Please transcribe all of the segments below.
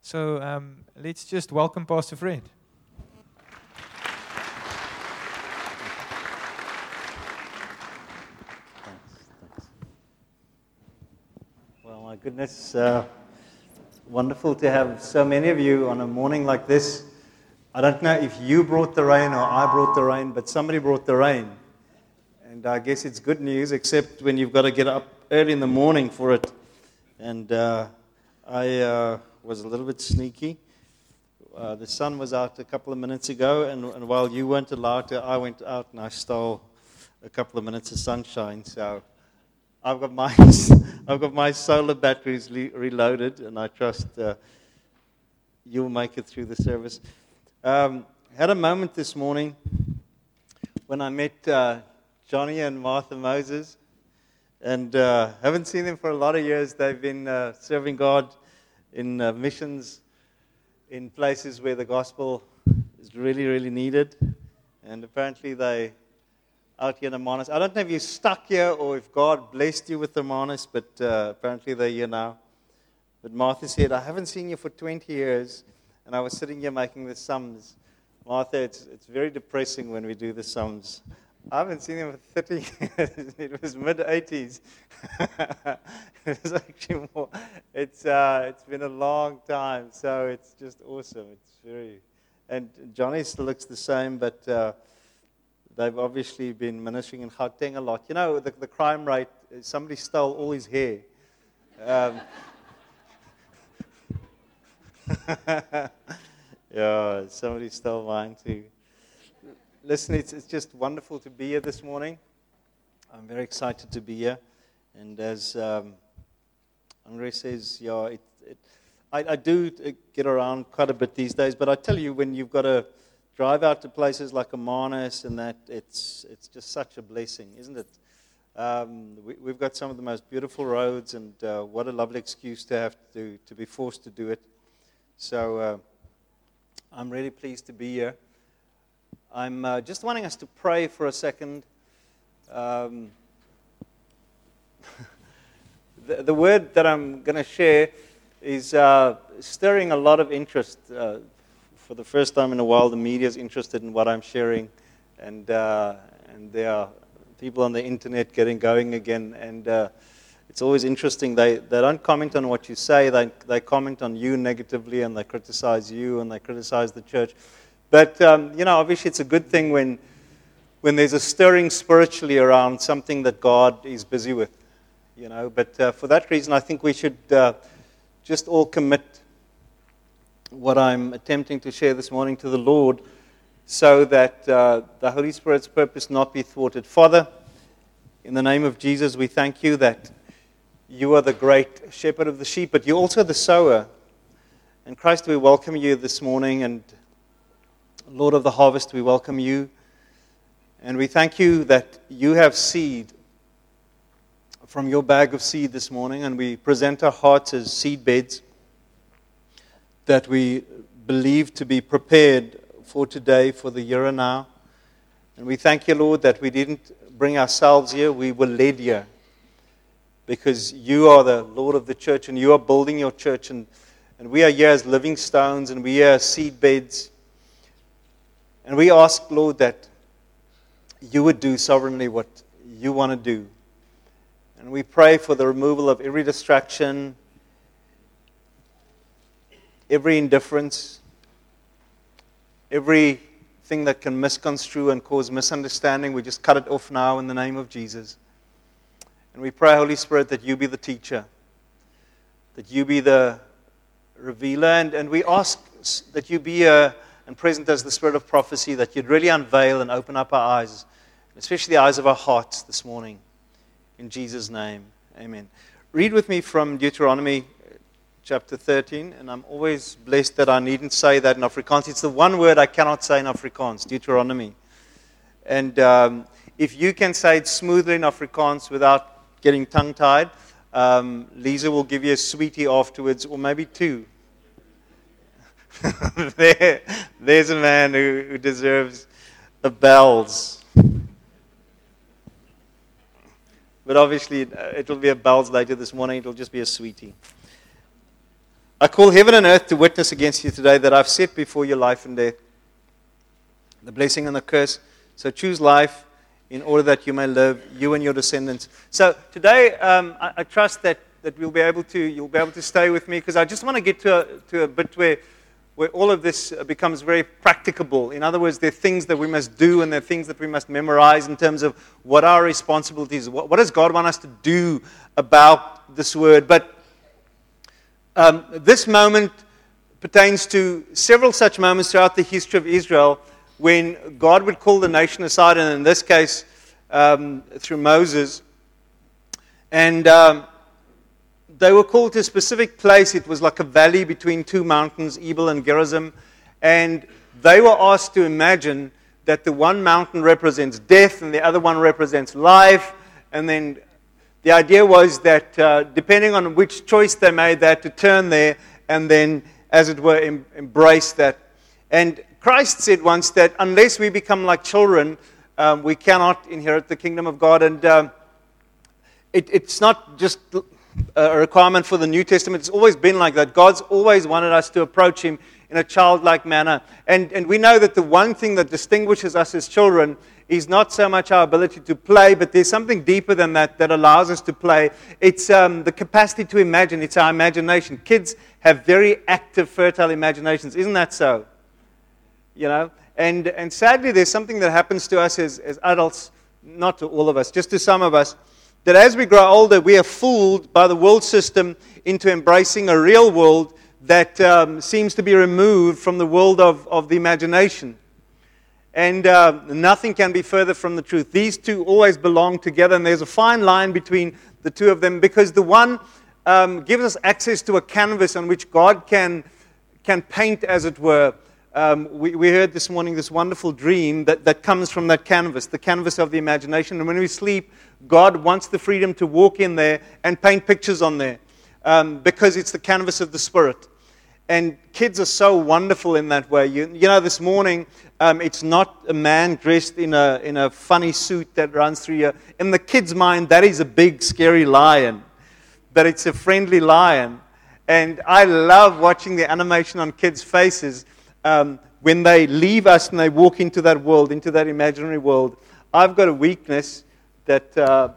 So let's just welcome Pastor Fred. Thanks. Well, my goodness, wonderful to have so many of you on a morning like this. I don't know if you brought the rain or I brought the rain, but somebody brought the rain. And I guess it's good news, except when you've got to get up early in the morning for it. And I was a little bit sneaky. The sun was out a couple of minutes ago, and while you weren't allowed to, I went out and I stole a couple of minutes of sunshine. So I've got my solar batteries reloaded, and I trust you'll make it through the service. Had a moment this morning when I met Johnny and Martha Moses, and haven't seen them for a lot of years. They've been serving God in missions in places where the gospel is really, really needed. And apparently they out here in Hermanus. I don't know if you're stuck here or if God blessed you with Hermanus, but apparently they're here now. But Martha said, I haven't seen you for 20 years. And I was sitting here making the sums. Martha, it's very depressing when we do the sums. I haven't seen him for 30 years. It was mid-80s. It was actually more. It's been a long time, so it's just awesome. It's very, and Johnny still looks the same, but they've obviously been ministering in Gauteng a lot. You know, the crime rate. Somebody stole all his hair. Yeah, somebody stole mine too. Listen, it's just wonderful to be here this morning. I'm very excited to be here. And as Andre says, yeah, I do get around quite a bit these days. But I tell you, when you've got to drive out to places like Hermanus and that, it's just such a blessing, isn't it? We've got some of the most beautiful roads, and what a lovely excuse to have to be forced to do it. So I'm really pleased to be here. I'm just wanting us to pray for a second. The word that I'm going to share is stirring a lot of interest. For the first time in a while, the media is interested in what I'm sharing, and there are people on the internet getting going again. And it's always interesting. They don't comment on what you say. They comment on you negatively, and they criticize you, and they criticize the church. But, obviously it's a good thing when there's a stirring spiritually around something that God is busy with, But for that reason, I think we should just all commit what I'm attempting to share this morning to the Lord so that the Holy Spirit's purpose not be thwarted. Father, in the name of Jesus, we thank you that you are the great shepherd of the sheep, but you're also the sower. And Christ, we welcome you this morning, and Lord of the harvest, we welcome you, and we thank you that you have seed from your bag of seed this morning, and we present our hearts as seed beds that we believe to be prepared for today, for the year and now. And we thank you, Lord, that we didn't bring ourselves here, we were led here, because you are the Lord of the church, and you are building your church, and we are here as living stones, and we are seed beds. And we ask, Lord, that you would do sovereignly what you want to do. And we pray for the removal of every distraction, every indifference, everything that can misconstrue and cause misunderstanding. We just cut it off now in the name of Jesus. And we pray, Holy Spirit, that you be the teacher, that you be the revealer, and we ask that you be and present as the spirit of prophecy, that you'd really unveil and open up our eyes, especially the eyes of our hearts this morning. In Jesus' name, amen. Read with me from Deuteronomy chapter 13, and I'm always blessed that I needn't say that in Afrikaans. It's the one word I cannot say in Afrikaans, Deuteronomy. And if you can say it smoothly in Afrikaans without getting tongue-tied, Lisa will give you a sweetie afterwards, or maybe two. There's a man who deserves a bells. But obviously, it will be a bells later this morning. It will just be a sweetie. I call heaven and earth to witness against you today that I've set before you life and death, the blessing and the curse. So choose life in order that you may live, you and your descendants. So today, I trust that you'll be able to stay with me, because I just want to get to a bit where all of this becomes very practicable. In other words, there are things that we must do and there are things that we must memorize in terms of what our responsibilities are. What does God want us to do about this word? But this moment pertains to several such moments throughout the history of Israel when God would call the nation aside, and in this case, through Moses. And they were called to a specific place. It was like a valley between two mountains, Ebal and Gerizim. And they were asked to imagine that the one mountain represents death and the other one represents life. And then the idea was that depending on which choice they made, they had to turn there and then, as it were, embrace that. And Christ said once that unless we become like children, we cannot inherit the kingdom of God. And it's not just a requirement for the New Testament. It's always been like that. God's always wanted us to approach Him in a childlike manner. And we know that the one thing that distinguishes us as children is not so much our ability to play, but there's something deeper than that that allows us to play. It's the capacity to imagine. It's our imagination. Kids have very active, fertile imaginations. Isn't that so? You know? And sadly, there's something that happens to us as adults, not to all of us, just to some of us, that as we grow older, we are fooled by the world system into embracing a real world that seems to be removed from the world of the imagination. And nothing can be further from the truth. These two always belong together, and there's a fine line between the two of them, because the one gives us access to a canvas on which God can paint, as it were. We heard this morning this wonderful dream that comes from that canvas, the canvas of the imagination. And when we sleep, God wants the freedom to walk in there and paint pictures on there, because it's the canvas of the Spirit. And kids are so wonderful in that way. You know, this morning, it's not a man dressed in a funny suit that runs through you. In the kid's mind, that is a big, scary lion. But it's a friendly lion. And I love watching the animation on kids' faces when they leave us and they walk into that world, into that imaginary world. I've got a weakness that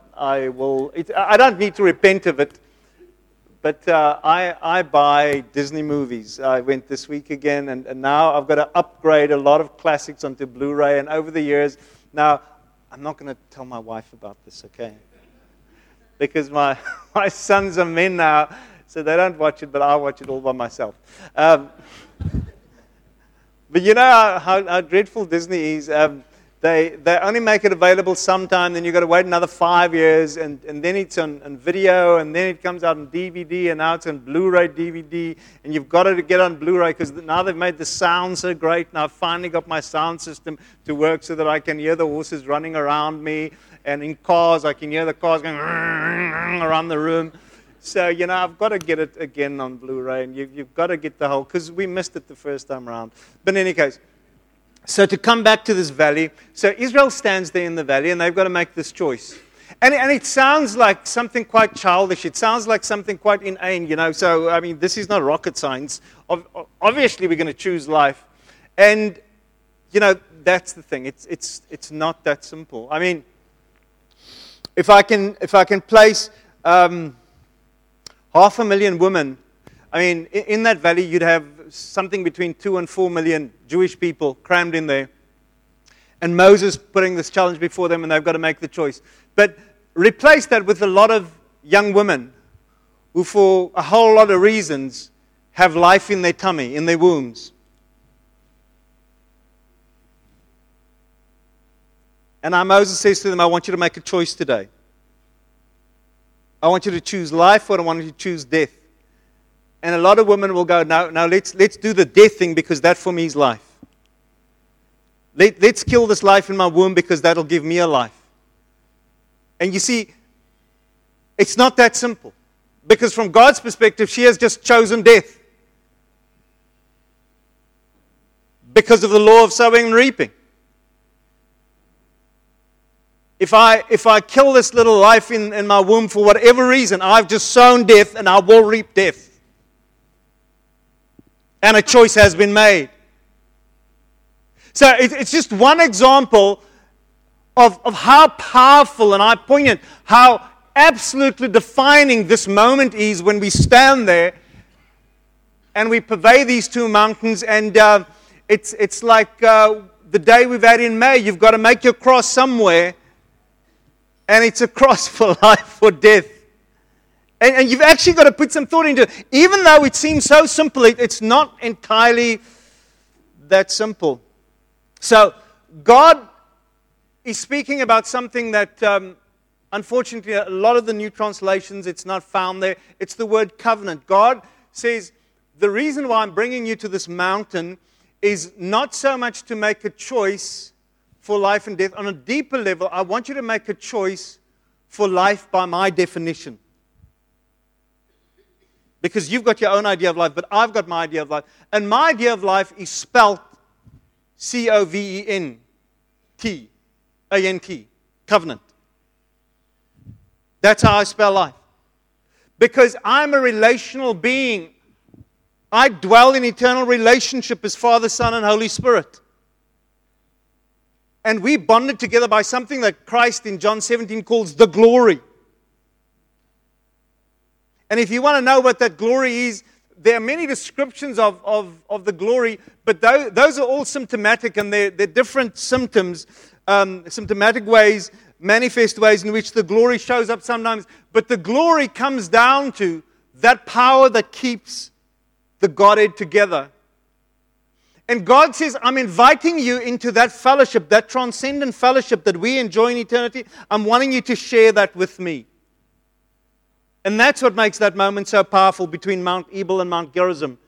I don't need to repent of it, but I buy Disney movies. I went this week again, and now I've got to upgrade a lot of classics onto Blu-ray. And over the years, now I'm not going to tell my wife about this, okay? Because my sons are men now, so they don't watch it, but I watch it all by myself. But you know how dreadful Disney is. They only make it available sometime, then you've got to wait another 5 years, and then it's on video, and then it comes out on DVD, and now it's on Blu-ray DVD, and you've got to get on Blu-ray because now they've made the sound so great. Now I've finally got my sound system to work so that I can hear the horses running around me, and in cars I can hear the cars going around the room. So, you know, I've got to get it again on Blu-ray, and you've got to get the whole, because we missed it the first time around. But in any case, so to come back to this valley, so Israel stands there in the valley, and they've got to make this choice. And it sounds like something quite childish. It sounds like something quite inane, you know. So, I mean, this is not rocket science. Obviously, we're going to choose life. And, you know, that's the thing. It's not that simple. I mean, if I can place 500,000 women, I mean, in that valley, you'd have something between 2 and 4 million Jewish people crammed in there. And Moses putting this challenge before them, and they've got to make the choice. But replace that with a lot of young women who, for a whole lot of reasons, have life in their tummy, in their wombs. And now Moses says to them, I want you to make a choice today. I want you to choose life, or I want you to choose death. And a lot of women will go, no, let's do the death thing, because that for me is life. Let's kill this life in my womb, because that'll give me a life. And you see, it's not that simple. Because from God's perspective, she has just chosen death. Because of the law of sowing and reaping. If I kill this little life in my womb for whatever reason, I've just sown death and I will reap death. and a choice has been made. So it's just one example of how powerful, and I poignant, how absolutely defining this moment is when we stand there and we pervade these two mountains, and it's like the day we've had in May. You've got to make your cross somewhere, and it's a cross for life or death. And you've actually got to put some thought into it. Even though it seems so simple, it's not entirely that simple. So God is speaking about something that, unfortunately, a lot of the new translations, it's not found there. It's the word covenant. God says, the reason why I'm bringing you to this mountain is not so much to make a choice for life and death. On a deeper level, I want you to make a choice for life by my definition. Because you've got your own idea of life, but I've got my idea of life. And my idea of life is spelt C-O-V-E-N-T-A-N-T, covenant. That's how I spell life. Because I'm a relational being. I dwell in eternal relationship as Father, Son, and Holy Spirit. And we bonded together by something that Christ in John 17 calls the glory. And if you want to know what that glory is, there are many descriptions of the glory, but those are all symptomatic, and they're different symptoms, symptomatic ways, manifest ways in which the glory shows up sometimes. But the glory comes down to that power that keeps the Godhead together. And God says, I'm inviting you into that fellowship, that transcendent fellowship that we enjoy in eternity. I'm wanting you to share that with me. And that's what makes that moment so powerful between Mount Ebal and Mount Gerizim.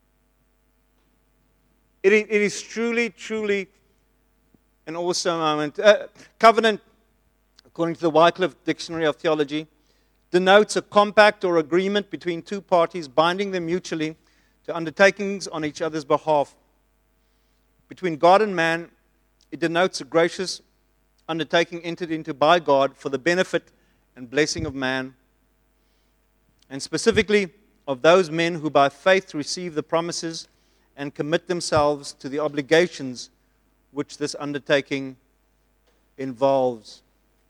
It is truly, truly an awesome moment. Covenant, according to the Wycliffe Dictionary of Theology, denotes a compact or agreement between two parties binding them mutually to undertakings on each other's behalf. Between God and man, it denotes a gracious undertaking entered into by God for the benefit and blessing of man, and specifically of those men who by faith receive the promises and commit themselves to the obligations which this undertaking involves.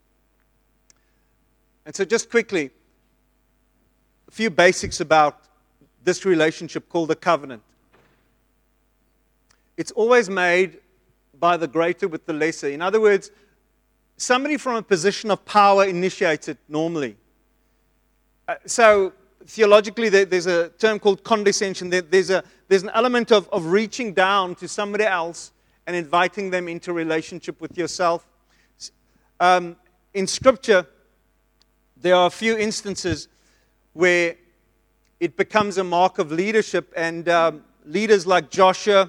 And so just quickly, a few basics about this relationship called the covenant. It's always made by the greater with the lesser. In other words, somebody from a position of power initiates it normally. So theologically, there's a term called condescension. There's an element of reaching down to somebody else and inviting them into relationship with yourself. In Scripture, there are a few instances where it becomes a mark of leadership, and leaders like Joshua,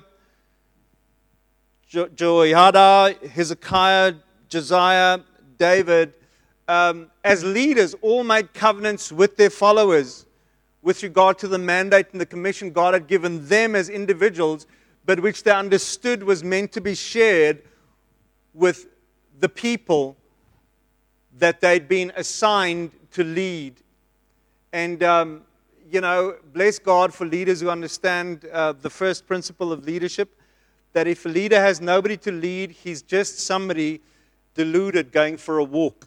Jehoiada, Hezekiah, Josiah, David, as leaders, all made covenants with their followers with regard to the mandate and the commission God had given them as individuals, but which they understood was meant to be shared with the people that they'd been assigned to lead. And, bless God for leaders who understand the first principle of leadership, that if a leader has nobody to lead, he's just somebody deluded going for a walk.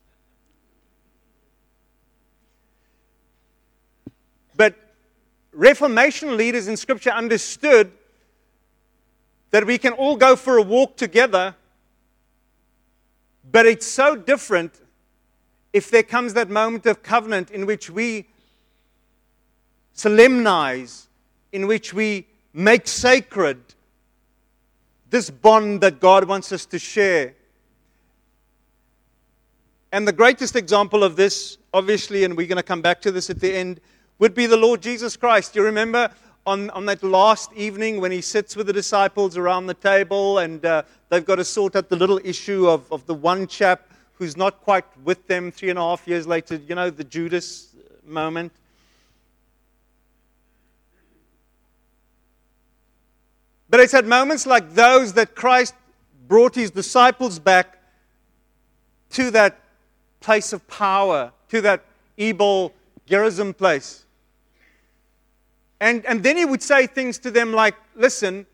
But Reformation leaders in Scripture understood that we can all go for a walk together, but it's so different if there comes that moment of covenant in which we solemnize, in which we make sacred this bond that God wants us to share. And the greatest example of this, obviously, and we're going to come back to this at the end, would be the Lord Jesus Christ. You remember on that last evening when he sits with the disciples around the table, and they've got to sort out the little issue of the one chap who's not quite with them 3.5 years later, the Judas moment. But it's at moments like those that Christ brought his disciples back to that place of power, to that Ebal Gerizim place. And then he would say things to them like, listen,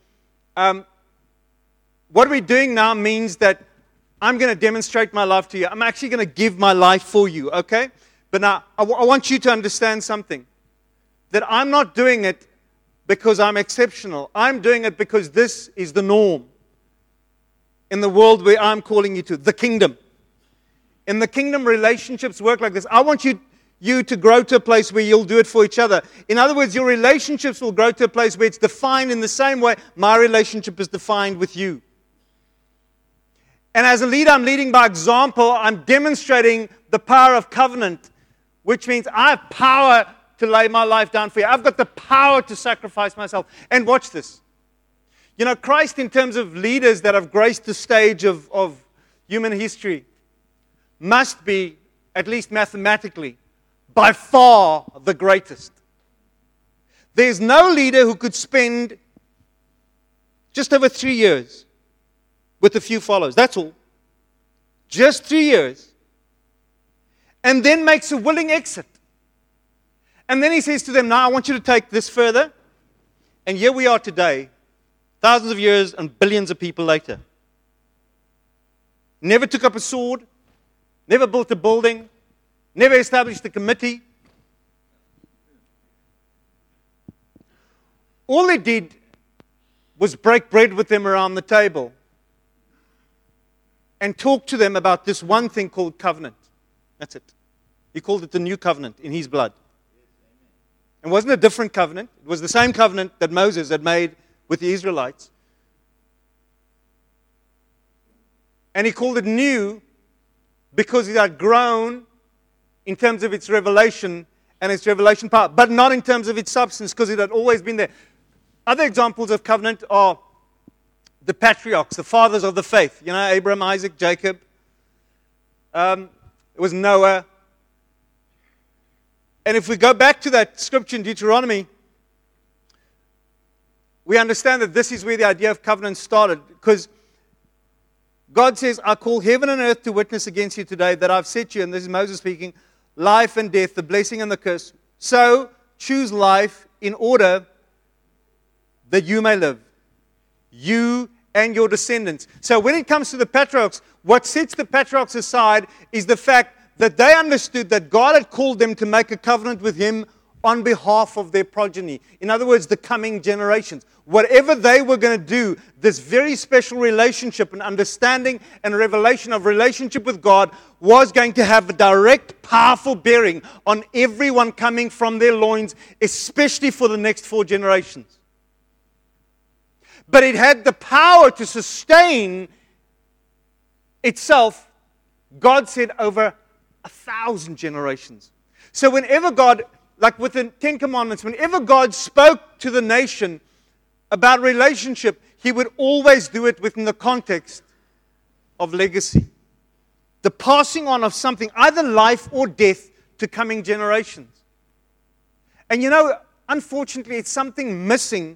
what we're doing now means that I'm going to demonstrate my love to you. I'm actually going to give my life for you, okay? But now, I want you to understand something. That I'm not doing it because I'm exceptional. I'm doing it because this is the norm in the world where I'm calling you to, the kingdom. In the kingdom, relationships work like this. I want you to grow to a place where you'll do it for each other. In other words, your relationships will grow to a place where it's defined in the same way my relationship is defined with you. And as a leader, I'm leading by example. I'm demonstrating the power of covenant, which means I have power to lay my life down for you. I've got the power to sacrifice myself. And watch this. You know, Christ, in terms of leaders that have graced the stage of human history, must be, at least mathematically, by far the greatest. There's no leader who could spend just over 3 years with a few followers. That's all. Just 3 years. And then makes a willing exit. And then he says to them, now I want you to take this further. And here we are today, thousands of years and billions of people later. Never took up a sword, never built a building, never established a committee. All they did was break bread with them around the table and talk to them about this one thing called covenant. That's it. He called it the new covenant in his blood. It wasn't a different covenant. It was the same covenant that Moses had made with the Israelites. And he called it new because it had grown in terms of its revelation and its revelation power, but not in terms of its substance because it had always been there. Other examples of covenant are the patriarchs, the fathers of the faith. You know, Abraham, Isaac, Jacob. It was Noah. And if we go back to that scripture in Deuteronomy, we understand that this is where the idea of covenant started. Because God says, I call heaven and earth to witness against you today that I've set you, and this is Moses speaking, life and death, the blessing and the curse. So choose life in order that you may live. You and your descendants. So when it comes to the patriarchs, what sets the patriarchs aside is the fact that they understood that God had called them to make a covenant with Him on behalf of their progeny. In other words, the coming generations. Whatever they were going to do, this very special relationship and understanding and revelation of relationship with God was going to have a direct, powerful bearing on everyone coming from their loins, especially for the next 4 generations. But it had the power to sustain itself, God said, over 1,000 generations. So whenever God, like with the 10 Commandments, whenever God spoke to the nation about relationship, He would always do it within the context of legacy. The passing on of something, either life or death, to coming generations. And you know, unfortunately, it's something missing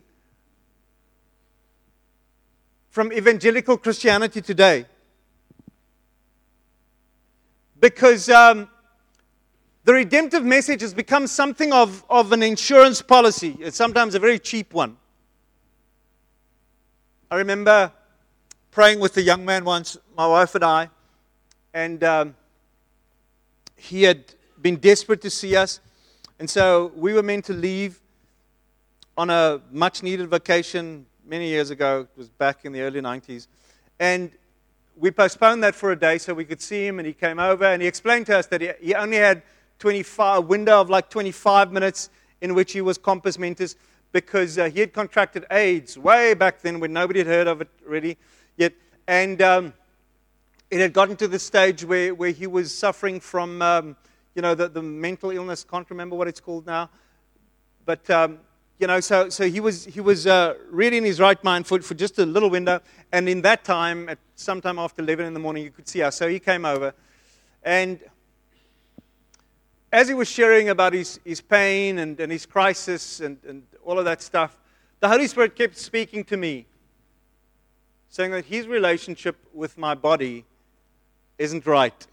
from evangelical Christianity today. Because the redemptive message has become something of an insurance policy. It's sometimes a very cheap one. I remember praying with a young man once, my wife and I, and he had been desperate to see us. And so we were meant to leave on a much-needed vacation many years ago. It was back in the early 90s. And we postponed that for a day so we could see him, and he came over, and he explained to us that he only had a window of like 25 minutes in which he was compos mentis because he had contracted AIDS way back then when nobody had heard of it really yet. And it had gotten to the stage where he was suffering from, the mental illness. Can't remember what it's called now. But, so he was really in his right mind for just a little window. And in that time, at sometime after 11 in the morning, you could see us. So he came over. And as he was sharing about his pain and his crisis and all of that stuff, the Holy Spirit kept speaking to me, saying that his relationship with my body isn't right.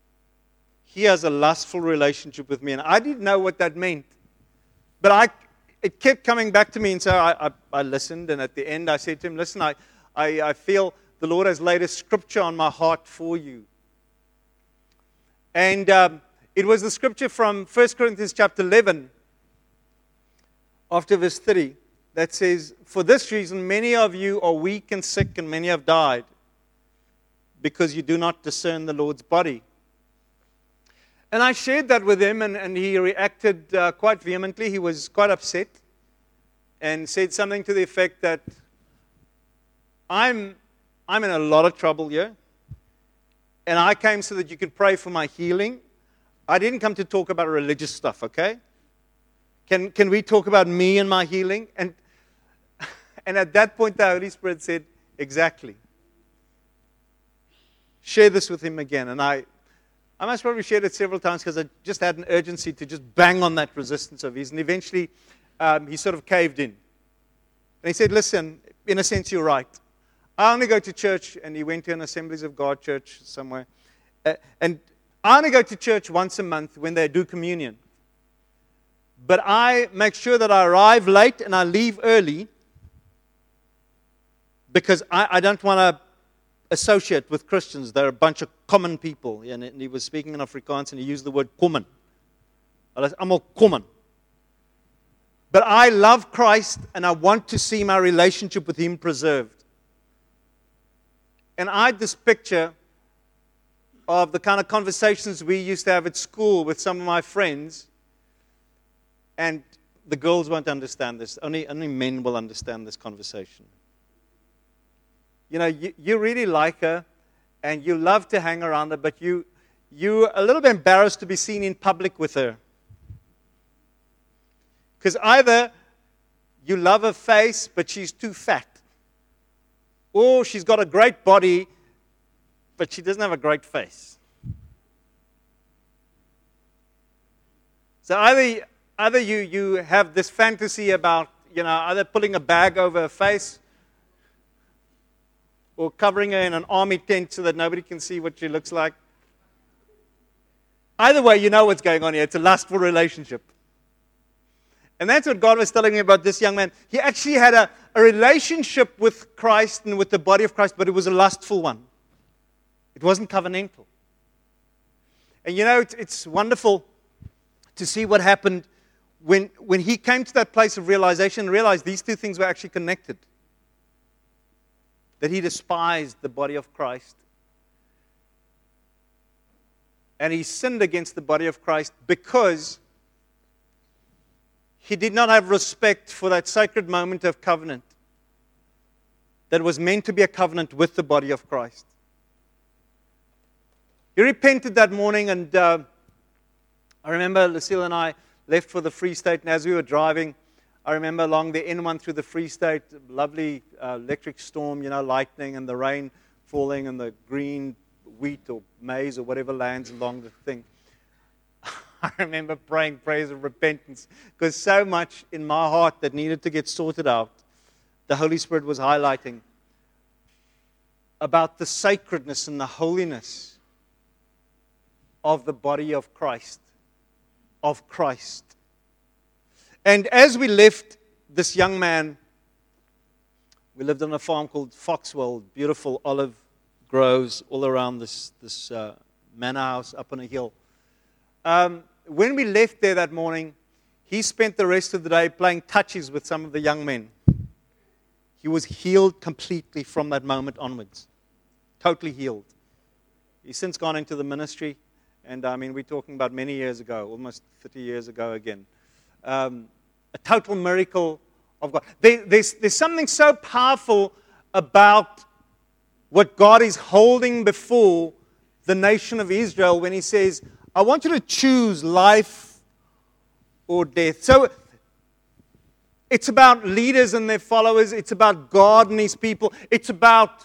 He has a lustful relationship with me. And I didn't know what that meant. But it kept coming back to me, and so I listened, and at the end I said to him, listen, I feel the Lord has laid a scripture on my heart for you. And it was the scripture from 1 Corinthians chapter 11, after verse 30, that says, for this reason many of you are weak and sick, and many have died, because you do not discern the Lord's body. And I shared that with him, and he reacted quite vehemently. He was quite upset and said something to the effect that I'm in a lot of trouble here, and I came so that you could pray for my healing. I didn't come to talk about religious stuff, okay? Can we talk about me and my healing? And at that point, the Holy Spirit said, exactly. Share this with him again. And I must probably shared it several times because I just had an urgency to just bang on that resistance of his. And eventually, he sort of caved in. And he said, listen, in a sense, you're right. I only go to church, and he went to an Assemblies of God church somewhere. And I only go to church once a month when they do communion. But I make sure that I arrive late and I leave early because I don't want to associate with Christians. They're a bunch of common people. And he was speaking in Afrikaans, and he used the word common. Hulle is almal common. But I love Christ, and I want to see my relationship with Him preserved. And I had this picture of the kind of conversations we used to have at school with some of my friends. And the girls won't understand this. Only men will understand this conversation. You know, you really like her, and you love to hang around her, but you're a little bit embarrassed to be seen in public with her. Because either you love her face, but she's too fat. Or she's got a great body, but she doesn't have a great face. So either you have this fantasy about, either putting a bag over her face or covering her in an army tent so that nobody can see what she looks like. Either way, you know what's going on here. It's a lustful relationship. And that's what God was telling me about this young man. He actually had a relationship with Christ and with the body of Christ, but it was a lustful one. It wasn't covenantal. And it's wonderful to see what happened when he came to that place of realization and realized these two things were actually connected. That he despised the body of Christ. And he sinned against the body of Christ because he did not have respect for that sacred moment of covenant that was meant to be a covenant with the body of Christ. He repented that morning, and I remember Lucille and I left for the Free State, and as we were driving, I remember along the N1 through the Free State, lovely electric storm, lightning and the rain falling and the green wheat or maize or whatever lands along the thing. I remember praying prayers of repentance because so much in my heart that needed to get sorted out, the Holy Spirit was highlighting about the sacredness and the holiness of the body of Christ, of Christ. And as we left this young man, we lived on a farm called Foxwell, beautiful olive groves all around this manor house up on a hill. When we left there that morning, he spent the rest of the day playing touches with some of the young men. He was healed completely from that moment onwards. Totally healed. He's since gone into the ministry, and we're talking about many years ago, almost 30 years ago again. A total miracle of God. There's something so powerful about what God is holding before the nation of Israel when He says, I want you to choose life or death. So it's about leaders and their followers. It's about God and His people. It's about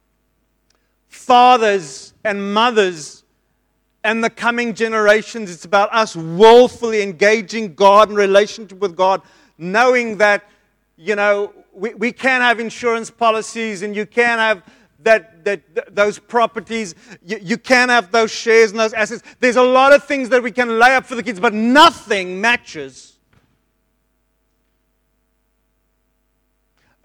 fathers and mothers and the coming generations. It's about us willfully engaging God in relationship with God, knowing that, we can have insurance policies and you can have those properties, you can have those shares and those assets. There's a lot of things that we can lay up for the kids, but nothing matches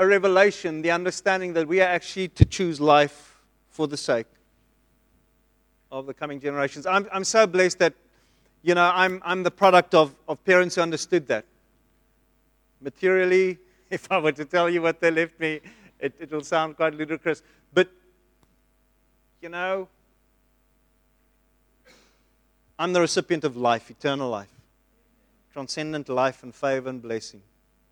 a revelation, the understanding that we are actually to choose life for the sake of the coming generations. I'm so blessed that, I'm the product of parents who understood that. Materially, if I were to tell you what they left me, it will sound quite ludicrous. But, I'm the recipient of life, eternal life, transcendent life and favor and blessing.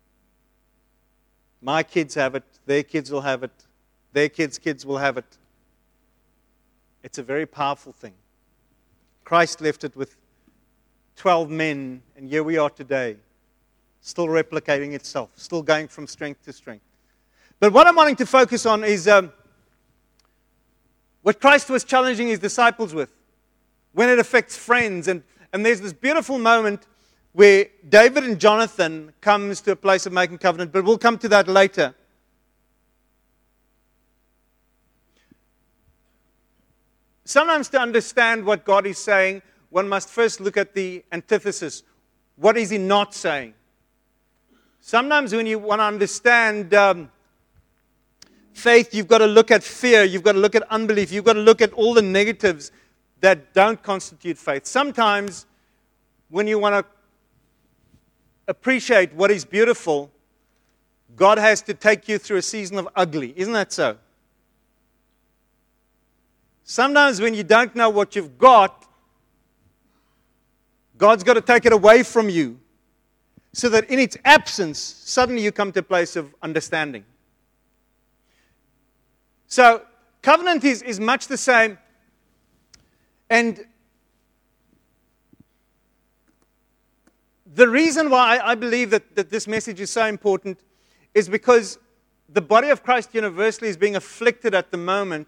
My kids have it, their kids will have it, their kids' will have it. It's a very powerful thing. Christ left it with 12 men, and here we are today, still replicating itself, still going from strength to strength. But what I'm wanting to focus on is what Christ was challenging his disciples with when it affects friends. And there's this beautiful moment where David and Jonathan comes to a place of making covenant, but we'll come to that later. Sometimes to understand what God is saying, one must first look at the antithesis. What is he not saying? Sometimes when you want to understand faith, you've got to look at fear, you've got to look at unbelief, you've got to look at all the negatives that don't constitute faith. Sometimes when you want to appreciate what is beautiful, God has to take you through a season of ugly. Isn't that so? Sometimes when you don't know what you've got, God's got to take it away from you so that in its absence, suddenly you come to a place of understanding. So, covenant is much the same. And the reason why I believe that this message is so important is because the body of Christ universally is being afflicted at the moment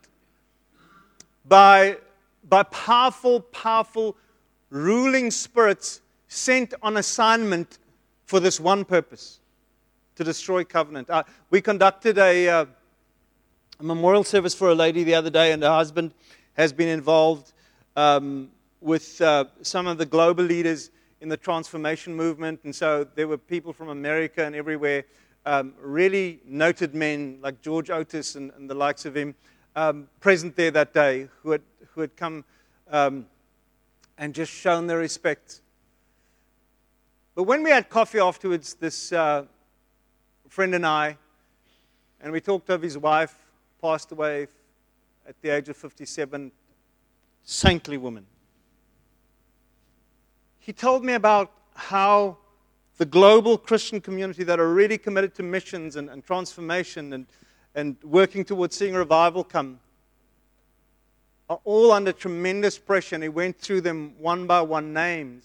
by powerful ruling spirits sent on assignment for this one purpose, to destroy covenant. We conducted a memorial service for a lady the other day, and her husband has been involved with some of the global leaders in the transformation movement. And so there were people from America and everywhere, really noted men like George Otis and the likes of him, present there that day, who had come and just shown their respect. But when we had coffee afterwards, this friend and I, and we talked of his wife, passed away at the age of 57, saintly woman. He told me about how the global Christian community that are really committed to missions and transformation and working towards seeing revival come are all under tremendous pressure. And he went through them one by one names.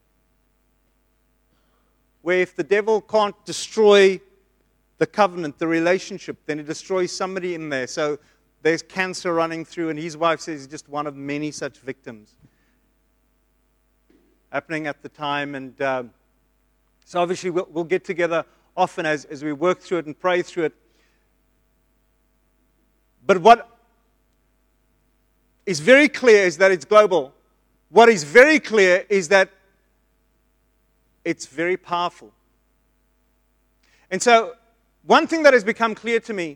Where if the devil can't destroy the covenant, the relationship, then he destroys somebody in there. So there's cancer running through, and his wife says he's just one of many such victims happening at the time. And so obviously we'll get together often as we work through it and pray through it. But what is very clear is that it's global. What is very clear is that it's very powerful. And so, one thing that has become clear to me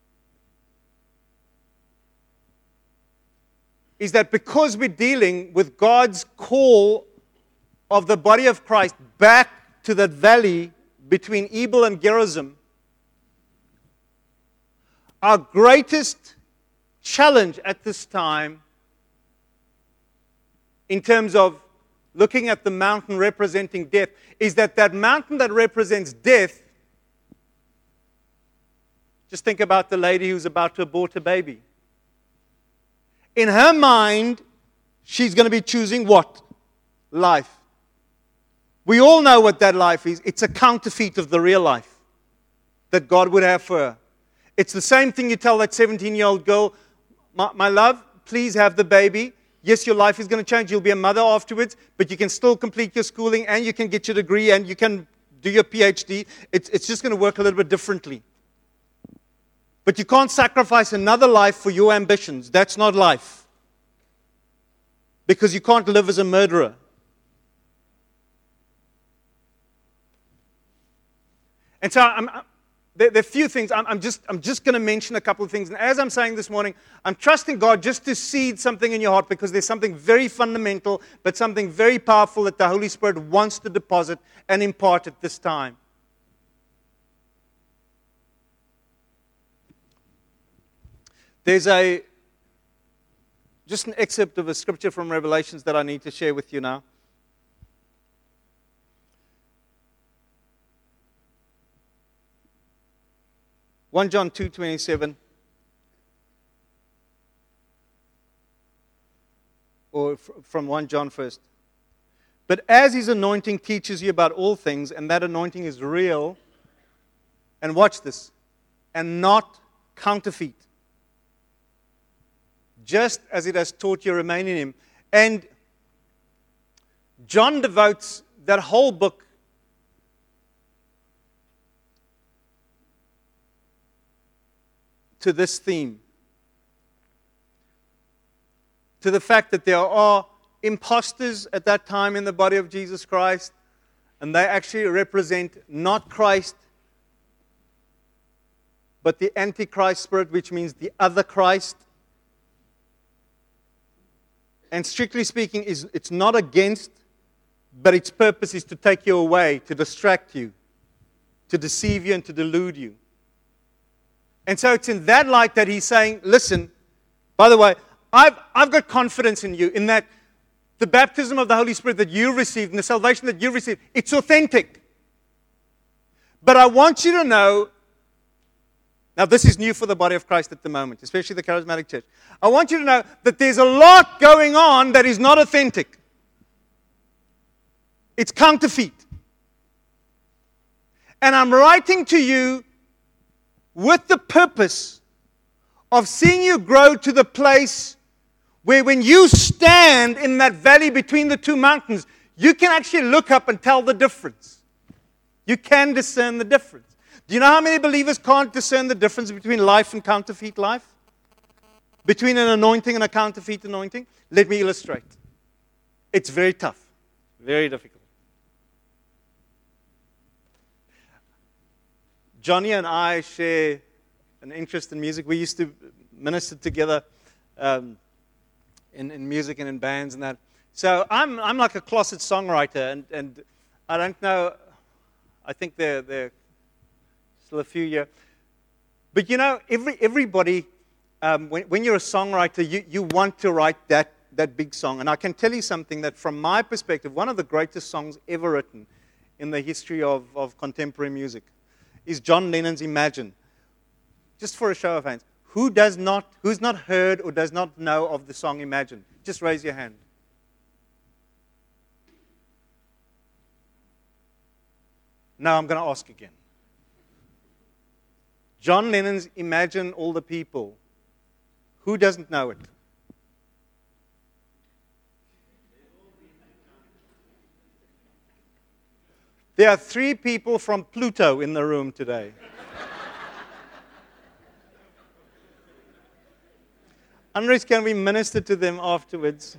is that because we're dealing with God's call of the body of Christ back to that valley between Ebal and Gerizim, our greatest challenge at this time, in terms of looking at the mountain representing death, is that mountain that represents death, just think about the lady who's about to abort a baby. In her mind, she's going to be choosing what? Life. We all know what that life is. It's a counterfeit of the real life that God would have for her. It's the same thing you tell that 17-year-old girl, my love, please have the baby. Yes, your life is going to change. You'll be a mother afterwards, but you can still complete your schooling and you can get your degree and you can do your PhD. It's just going to work a little bit differently. But you can't sacrifice another life for your ambitions. That's not life. Because you can't live as a murderer. And so there are a few things. I'm just going to mention a couple of things. And as I'm saying this morning, I'm trusting God just to seed something in your heart, because there's something very fundamental, but something very powerful that the Holy Spirit wants to deposit and impart at this time. There's just an excerpt of a scripture from Revelations that I need to share with you now. John 2:27, or from 1 John first. But as his anointing teaches you about all things, and that anointing is real, and watch this, and not counterfeit, just as it has taught you, remain in him. And John devotes that whole book to this theme, to the fact that there are imposters at that time in the body of Jesus Christ, and they actually represent not Christ, but the Antichrist spirit, which means the other Christ. And strictly speaking, it's not against, but its purpose is to take you away, to distract you, to deceive you, and to delude you. And so it's in that light that he's saying, listen, by the way, I've got confidence in you, in that the baptism of the Holy Spirit that you received and the salvation that you received, it's authentic. But I want you to know, now this is new for the body of Christ at the moment, especially the charismatic church. I want you to know that there's a lot going on that is not authentic. It's counterfeit. And I'm writing to you with the purpose of seeing you grow to the place where when you stand in that valley between the two mountains, you can actually look up and tell the difference. You can discern the difference. Do you know how many believers can't discern the difference between life and counterfeit life? Between an anointing and a counterfeit anointing? Let me illustrate. It's very tough. Very difficult. Johnny and I share an interest in music. We used to minister together in music and in bands and that. So I'm like a closet songwriter, and I don't know. I think they're still a few here. But you know, everybody, when you're a songwriter, you want to write that big song. And I can tell you something that, from my perspective, one of the greatest songs ever written in the history of contemporary music is John Lennon's Imagine. Just for a show of hands, who's not heard or does not know of the song Imagine? Just raise your hand. Now I'm going to ask again. John Lennon's Imagine All the People. Who doesn't know it? There are 3 people from Pluto in the room today. Andres, can we minister to them afterwards?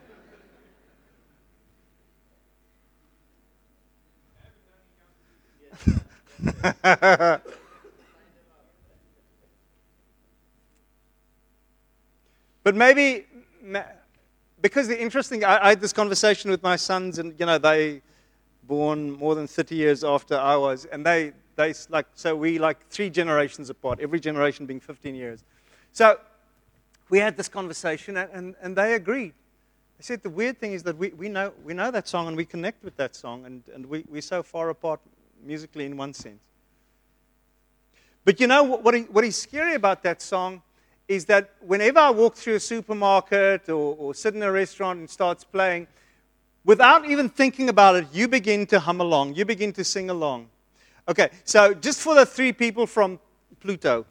But maybe, because the interesting, I had this conversation with my sons, and they born more than 30 years after I was, and they so we 3 generations apart, every generation being 15 years. So we had this conversation, and they agreed. They said the weird thing is that we know that song, and we connect with that song, and we're so far apart musically in one sense. But you know what is scary about that song is that whenever I walk through a supermarket or sit in a restaurant and starts playing, without even thinking about it, you begin to hum along. You begin to sing along. Okay, so just for the 3 people from Pluto.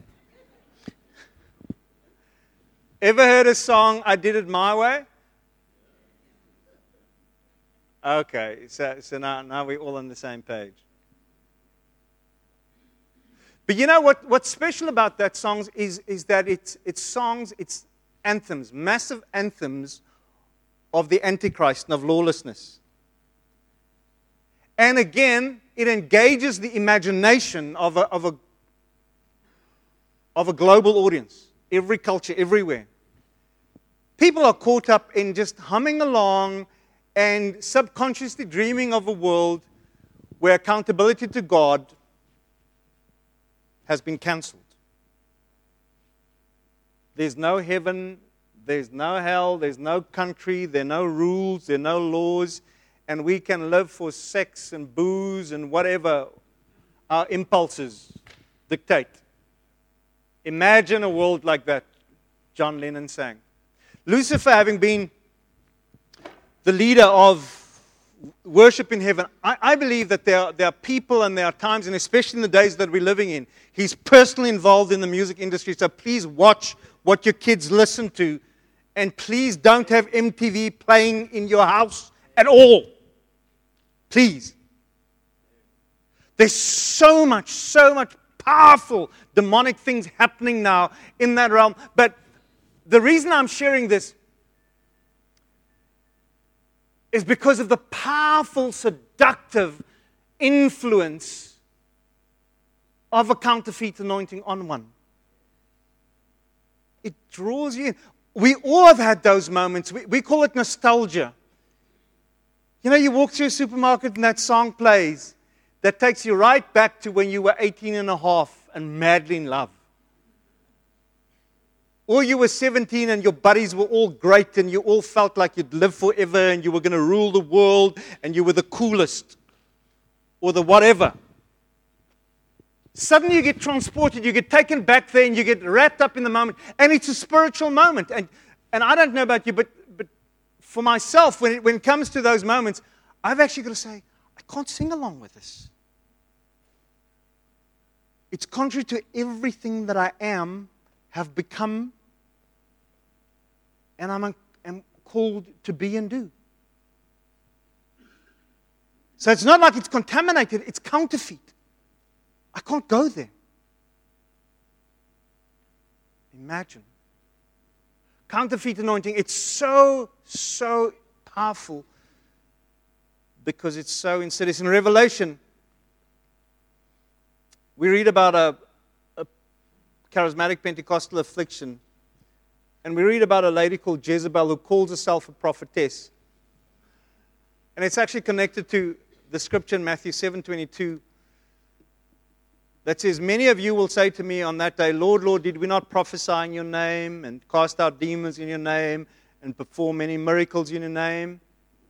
Ever heard a song, I Did It My Way? Okay, so now we're all on the same page. But you know what's special about that song is that it's songs, it's anthems, massive anthems of the Antichrist and of lawlessness. And again, it engages the imagination of a global audience, every culture, everywhere. People are caught up in just humming along and subconsciously dreaming of a world where accountability to God has been cancelled. There's no heaven, there's no hell, there's no country, there are no rules, there are no laws, and we can live for sex and booze and whatever our impulses dictate. Imagine a world like that, John Lennon sang. Lucifer, having been the leader of worship in heaven, I believe that there are people and there are times, and especially in the days that we're living in, he's personally involved in the music industry, so please watch what your kids listen to, and please don't have MTV playing in your house at all. Please. There's so much powerful demonic things happening now in that realm. But the reason I'm sharing this is because of the powerful, seductive influence of a counterfeit anointing on one. It draws you in. We all have had those moments. We call it nostalgia. You know, you walk through a supermarket and that song plays that takes you right back to when you were 18 and a half and madly in love. Or you were 17 and your buddies were all great and you all felt like you'd live forever and you were going to rule the world and you were the coolest or the whatever. Suddenly you get transported, you get taken back there and you get wrapped up in the moment. And it's a spiritual moment. And I don't know about you, but for myself, when it comes to those moments, I've actually got to say, I can't sing along with this. It's contrary to everything that I have become, and I'm called to be and do. So it's not like it's contaminated, it's counterfeit. I can't go there. Imagine. Counterfeit anointing, it's so powerful because it's so insidious. In Revelation, we read about a charismatic Pentecostal affliction, and we read about a lady called Jezebel who calls herself a prophetess. And it's actually connected to the scripture in Matthew 7:22 that says, many of you will say to me on that day, Lord, Lord, did we not prophesy in your name and cast out demons in your name and perform many miracles in your name?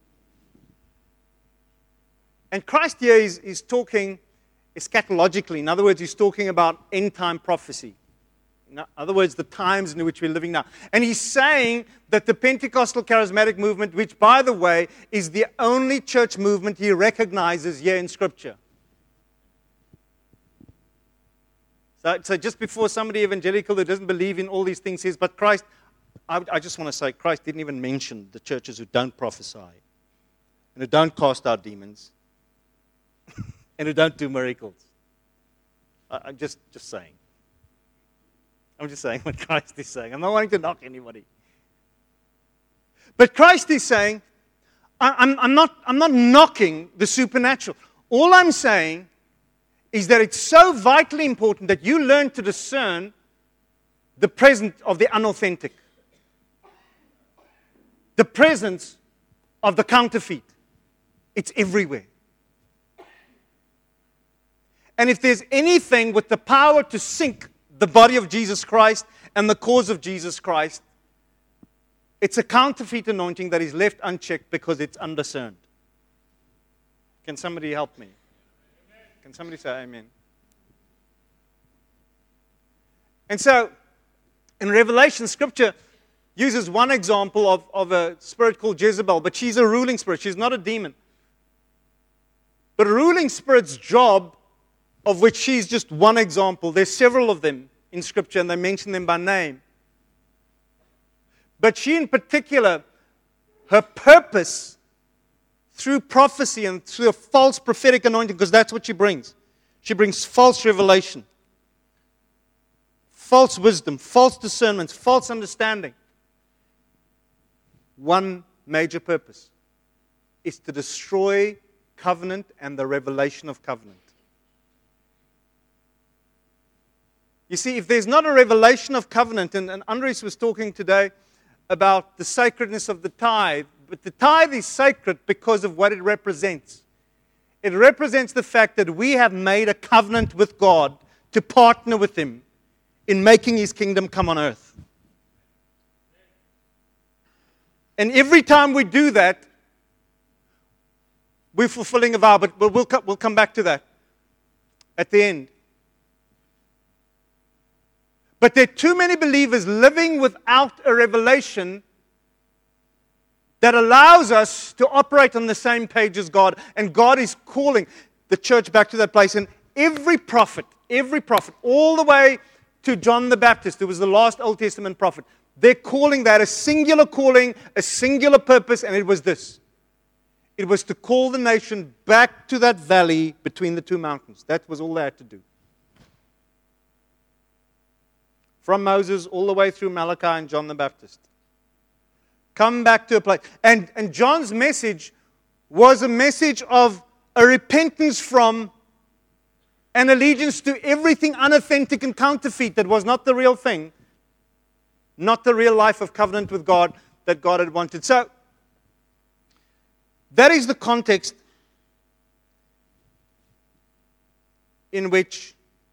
And Christ here is talking eschatologically. In other words, he's talking about end-time prophecy. In other words, the times in which we're living now. And he's saying that the Pentecostal charismatic movement, which, by the way, is the only church movement he recognizes here in Scripture. So just before somebody evangelical who doesn't believe in all these things says, but Christ, I just want to say, Christ didn't even mention the churches who don't prophesy and who don't cast out demons and who don't do miracles. I'm just saying. I'm just saying what Christ is saying. I'm not wanting to knock anybody. But Christ is saying, I'm not knocking the supernatural. All I'm saying is that it's so vitally important that you learn to discern the presence of the unauthentic, the presence of the counterfeit. It's everywhere. And if there's anything with the power to sink the body of Jesus Christ and the cause of Jesus Christ, it's a counterfeit anointing that is left unchecked because it's undiscerned. Can somebody help me? Can somebody say amen? And so, in Revelation, Scripture uses one example of a spirit called Jezebel, but she's a ruling spirit. She's not a demon. But a ruling spirit's job, of which she's just one example, there's several of them in Scripture, and they mention them by name. But she in particular, her purpose through prophecy and through a false prophetic anointing, because that's what she brings. She brings false revelation, false wisdom, false discernment, false understanding. One major purpose is to destroy covenant and the revelation of covenant. You see, if there's not a revelation of covenant, and Andres was talking today about the sacredness of the tithe, but the tithe is sacred because of what it represents. It represents the fact that we have made a covenant with God to partner with Him in making His kingdom come on earth. And every time we do that, we're fulfilling a vow, but we'll come back to that at the end. But there are too many believers living without a revelation that allows us to operate on the same page as God. And God is calling the church back to that place. And every prophet, all the way to John the Baptist, who was the last Old Testament prophet, they're calling that a singular calling, a singular purpose, and it was this. It was to call the nation back to that valley between the two mountains. That was all they had to do. From Moses all the way through Malachi and John the Baptist. Come back to a place. And John's message was a message of a repentance from an allegiance to everything unauthentic and counterfeit that was not the real thing, not the real life of covenant with God that God had wanted. So, that is the context in which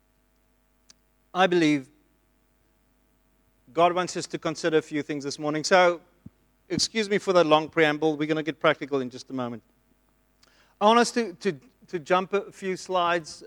I believe God wants us to consider a few things this morning. So, excuse me for the long preamble. We're going to get practical in just a moment. I want us to jump a few slides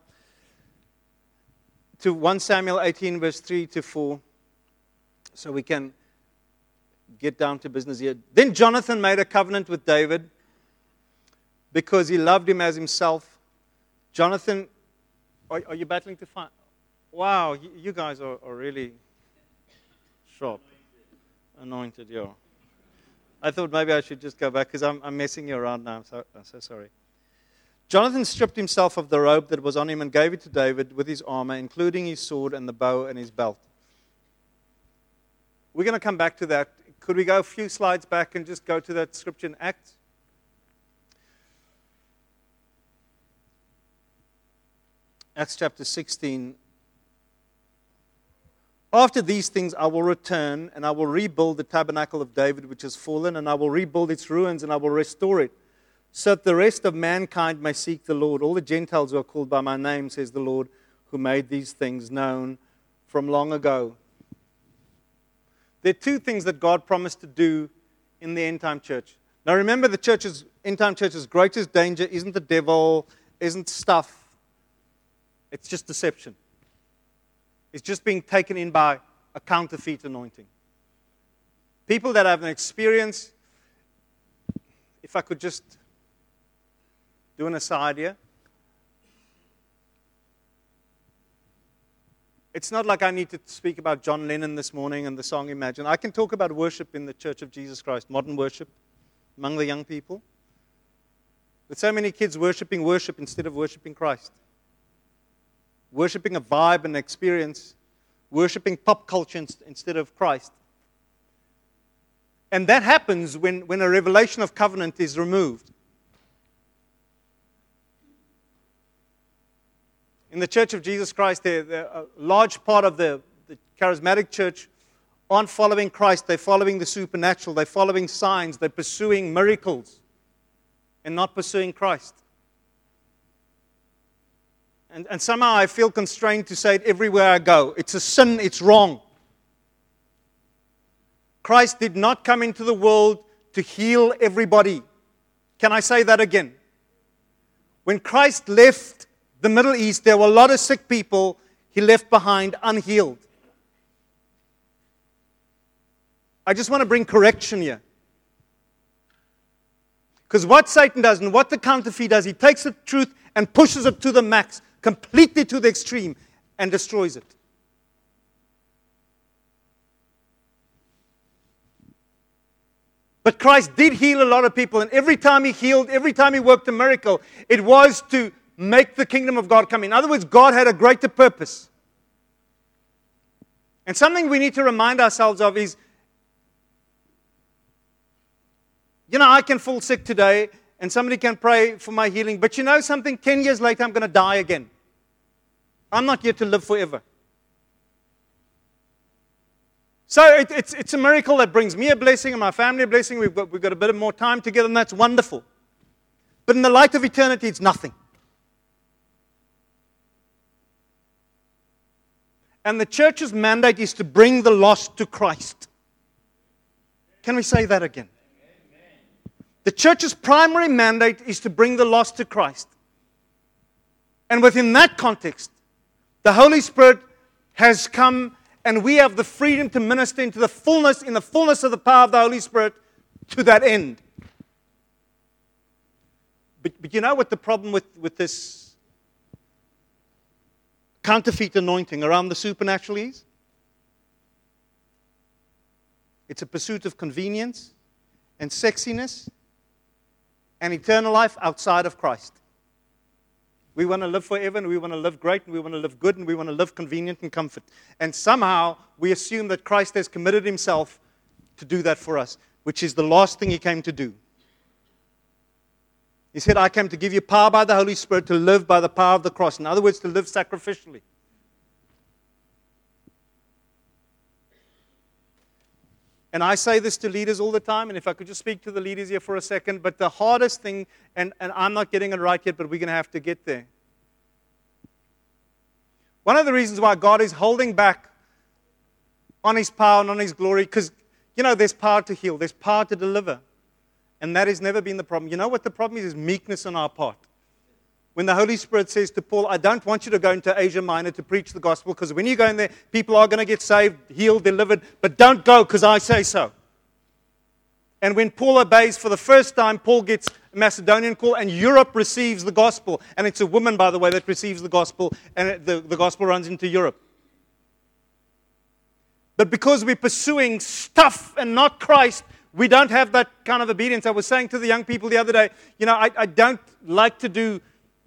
to 1 Samuel 18, verse 3 to 4, so we can get down to business here. Then Jonathan made a covenant with David because he loved him as himself. Jonathan, are you battling to find? Wow, you guys are really sharp. Anointed, yeah. I thought maybe I should just go back because I'm messing you around now. I'm so sorry. Jonathan stripped himself of the robe that was on him and gave it to David with his armor, including his sword and the bow and his belt. We're going to come back to that. Could we go a few slides back and just go to that scripture in Acts? Acts chapter 16. After these things I will return, and I will rebuild the tabernacle of David, which has fallen, and I will rebuild its ruins, and I will restore it, so that the rest of mankind may seek the Lord. All the Gentiles who are called by my name, says the Lord, who made these things known from long ago. There are two things that God promised to do in the end-time church. Now remember, the end-time church's greatest danger isn't the devil, isn't stuff. It's just deception. It's just being taken in by a counterfeit anointing. People that have an experience, if I could just do an aside here. It's not like I need to speak about John Lennon this morning and the song Imagine. I can talk about worship in the Church of Jesus Christ, modern worship among the young people. With so many kids worshiping worship instead of worshiping Christ. Worshipping a vibe and experience, worshipping pop culture instead of Christ. And that happens when a revelation of covenant is removed. In the Church of Jesus Christ, a large part of the charismatic church aren't following Christ. They're following the supernatural. They're following signs. They're pursuing miracles and not pursuing Christ. And somehow I feel constrained to say it everywhere I go. It's a sin. It's wrong. Christ did not come into the world to heal everybody. Can I say that again? When Christ left the Middle East, there were a lot of sick people He left behind unhealed. I just want to bring correction here. Because what Satan does and what the counterfeit does, he takes the truth and pushes it to the max, completely to the extreme, and destroys it. But Christ did heal a lot of people, and every time He healed, every time He worked a miracle, it was to make the kingdom of God come in. In other words, God had a greater purpose. And something we need to remind ourselves of is, I can fall sick today, and somebody can pray for my healing. But you know something? 10 years later, I'm going to die again. I'm not here to live forever. So it's a miracle that brings me a blessing and my family a blessing. We've got a bit of more time together, and that's wonderful. But in the light of eternity, it's nothing. And the church's mandate is to bring the lost to Christ. Can we say that again? The church's primary mandate is to bring the lost to Christ. And within that context, the Holy Spirit has come, and we have the freedom to minister in the fullness of the power of the Holy Spirit to that end. But you know what the problem with this counterfeit anointing around the supernatural is? It's a pursuit of convenience and sexiness and eternal life outside of Christ. We want to live forever, and we want to live great, and we want to live good, and we want to live convenient and comfort. And somehow we assume that Christ has committed himself to do that for us, which is the last thing he came to do. He said, I came to give you power by the Holy Spirit to live by the power of the cross. In other words, to live sacrificially. And I say this to leaders all the time, and if I could just speak to the leaders here for a second, but the hardest thing, and I'm not getting it right yet, but we're going to have to get there. One of the reasons why God is holding back on his power and on his glory, because, you know, there's power to heal, there's power to deliver. And that has never been the problem. You know what the problem is meekness on our part. When the Holy Spirit says to Paul, I don't want you to go into Asia Minor to preach the gospel, because when you go in there, people are going to get saved, healed, delivered, but don't go because I say so. And when Paul obeys for the first time, Paul gets a Macedonian call, and Europe receives the gospel. And it's a woman, by the way, that receives the gospel, and the gospel runs into Europe. But because we're pursuing stuff and not Christ, we don't have that kind of obedience. I was saying to the young people the other day, you know, I don't like to do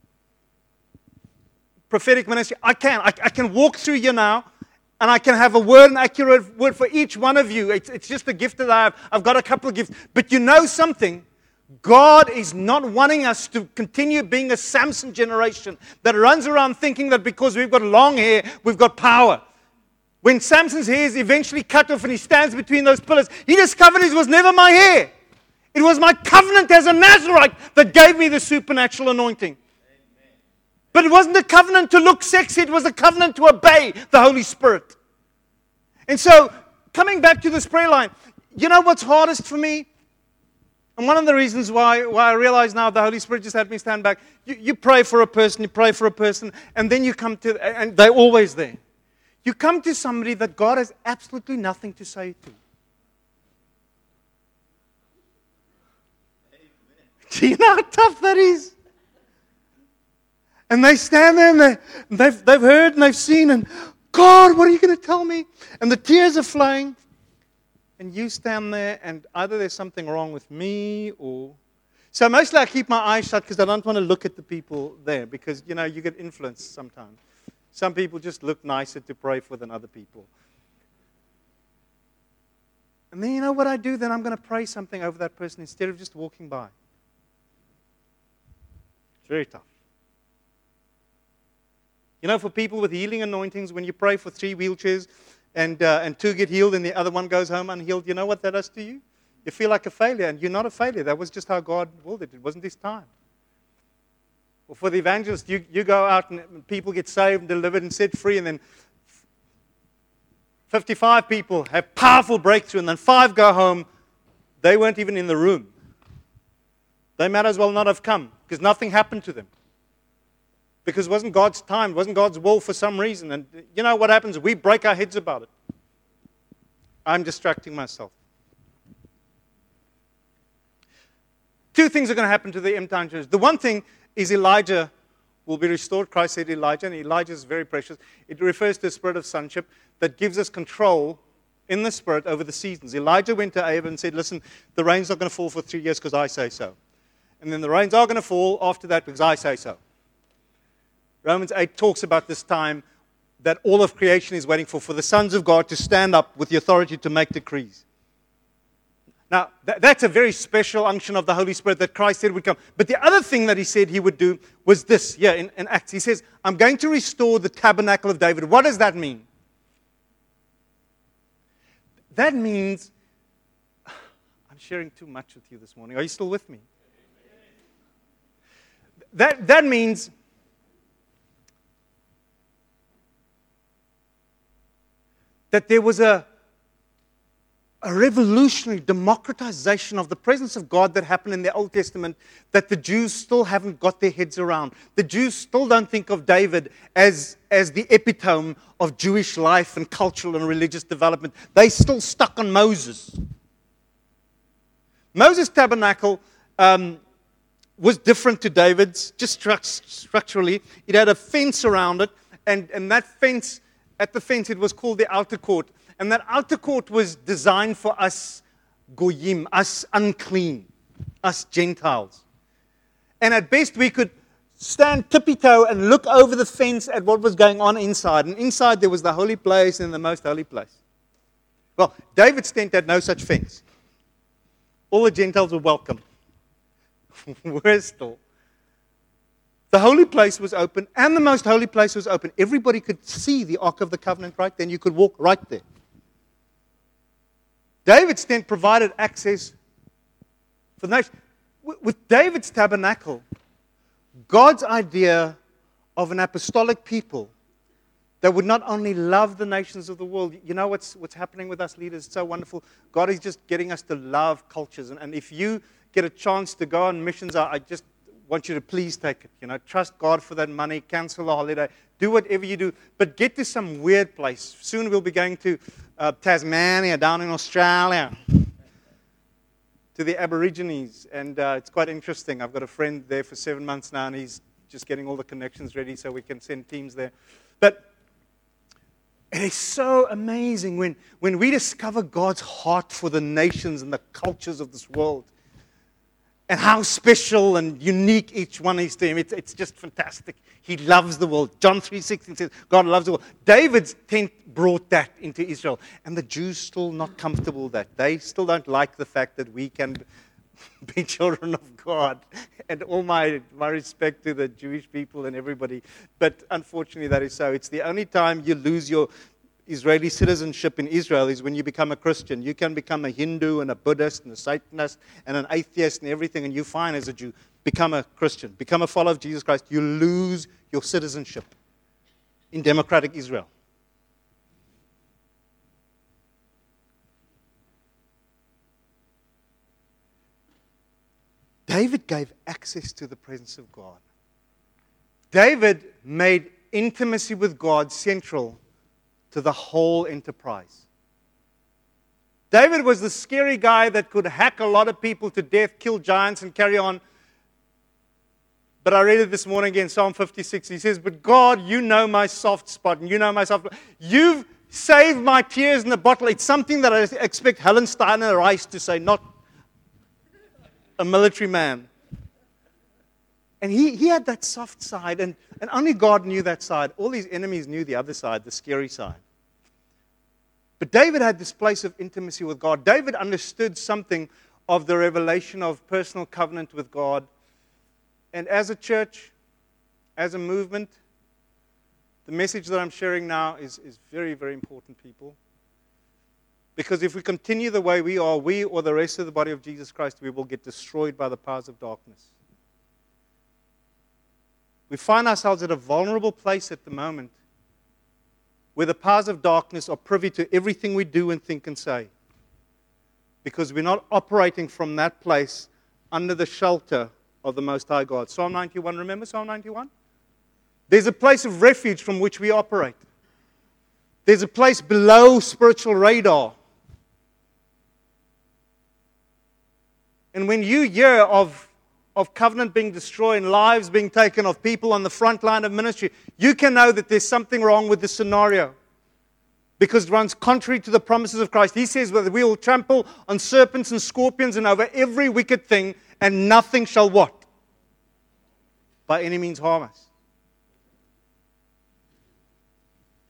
prophetic ministry. I can walk through you now, and I can have a word, an accurate word for each one of you. It's just a gift that I have. I've got a couple of gifts. But you know something? God is not wanting us to continue being a Samson generation that runs around thinking that because we've got long hair, we've got power. When Samson's hair is eventually cut off and he stands between those pillars, he discovered it was never my hair. It was my covenant as a Nazarite that gave me the supernatural anointing. But it wasn't a covenant to look sexy. It was a covenant to obey the Holy Spirit. And so, coming back to this prayer line, you know what's hardest for me? And one of the reasons why I realize now the Holy Spirit just had me stand back. You pray for a person, and then you come to, and they're always there. You come to somebody that God has absolutely nothing to say to. Do you know how tough that is? And they stand there, and they've heard and they've seen, and God, what are you going to tell me? And the tears are flowing. And you stand there, and either there's something wrong with me, or... So mostly I keep my eyes shut because I don't want to look at the people there, because, you know, you get influenced sometimes. Some people just look nicer to pray for than other people. And then you know what I do? Then I'm going to pray something over that person instead of just walking by. It's very tough. You know, for people with healing anointings, when you pray for 3 wheelchairs and 2 get healed and the other one goes home unhealed, you know what that does to you? You feel like a failure, and you're not a failure. That was just how God willed it. It wasn't his time. Or for the evangelist, you go out and people get saved, delivered, and set free, and then 55 people have powerful breakthrough, and then 5 go home. They weren't even in the room. They might as well not have come, because nothing happened to them. Because it wasn't God's time, it wasn't God's will for some reason. And you know what happens? We break our heads about it. I'm distracting myself. 2 things are going to happen to the end time church. The one thing is Elijah will be restored. Christ said Elijah, and Elijah is very precious. It refers to the spirit of sonship that gives us control in the spirit over the seasons. Elijah went to Ahab and said, listen, the rain's not going to fall for 3 years because I say so. And then the rains are going to fall after that because I say so. Romans 8 talks about this time that all of creation is waiting for the sons of God to stand up with the authority to make decrees. Now, that's a very special unction of the Holy Spirit that Christ said would come. But the other thing that he said he would do was this, in Acts. He says, I'm going to restore the tabernacle of David. What does that mean? That means, I'm sharing too much with you this morning. Are you still with me? That means that there was a revolutionary democratization of the presence of God that happened in the Old Testament that the Jews still haven't got their heads around. The Jews still don't think of David as the epitome of Jewish life and cultural and religious development. They're still stuck on Moses. Moses' tabernacle was different to David's, just structurally. It had a fence around it, and that fence, at the fence, it was called the outer court. And that outer court was designed for us goyim, us unclean, us Gentiles. And at best, we could stand tippy-toe and look over the fence at what was going on inside. And inside, there was the holy place and the most holy place. Well, David's tent had no such fence. All the Gentiles were welcome. Whereas still, the holy place was open and the most holy place was open. Everybody could see the Ark of the Covenant right then. You could walk right there. David's tent provided access for the nation. With David's tabernacle, God's idea of an apostolic people that would not only love the nations of the world. You know what's happening with us leaders? It's so wonderful. God is just getting us to love cultures. And if you get a chance to go on missions, I just want you to please take it. Trust God for that money. Cancel the holiday. Do whatever you do. But get to some weird place. Soon we'll be going to Tasmania, down in Australia, to the Aborigines. And it's quite interesting. I've got a friend there for 7 months now, and he's just getting all the connections ready so we can send teams there. But it is so amazing when we discover God's heart for the nations and the cultures of this world, and how special and unique each one is to him. It's just fantastic. He loves the world. John 3:16 says, God loves the world. David's tent brought that into Israel. And the Jews still not comfortable with that. They still don't like the fact that we can be children of God. And all my respect to the Jewish people and everybody. But unfortunately, that is so. It's the only time you lose your Israeli citizenship in Israel is when you become a Christian. You can become a Hindu and a Buddhist and a Satanist and an atheist and everything, and you're fine as a Jew. Become a Christian. Become a follower of Jesus Christ. You lose your citizenship in democratic Israel. David gave access to the presence of God. David made intimacy with God central to the whole enterprise. David was the scary guy that could hack a lot of people to death, kill giants, and carry on. But I read it this morning again, Psalm 56. He says, but God, you know my soft spot, and you know my soft spot. You've saved my tears in a bottle. It's something that I expect Helen Steiner Rice to say, not a military man. And he had that soft side, and only God knew that side. All his enemies knew the other side, the scary side. But David had this place of intimacy with God. David understood something of the revelation of personal covenant with God. And as a church, as a movement, the message that I'm sharing now is very, very important, people. Because if we continue the way we are, we or the rest of the body of Jesus Christ, we will get destroyed by the powers of darkness. We find ourselves at a vulnerable place at the moment where the powers of darkness are privy to everything we do and think and say. Because we're not operating from that place under the shelter of the Most High God. Psalm 91, remember Psalm 91? There's a place of refuge from which we operate. There's a place below spiritual radar. And when you hear of covenant being destroyed and lives being taken, of people on the front line of ministry, you can know that there's something wrong with the scenario. Because it runs contrary to the promises of Christ. He says that we will trample on serpents and scorpions and over every wicked thing, and nothing shall what? By any means harm us.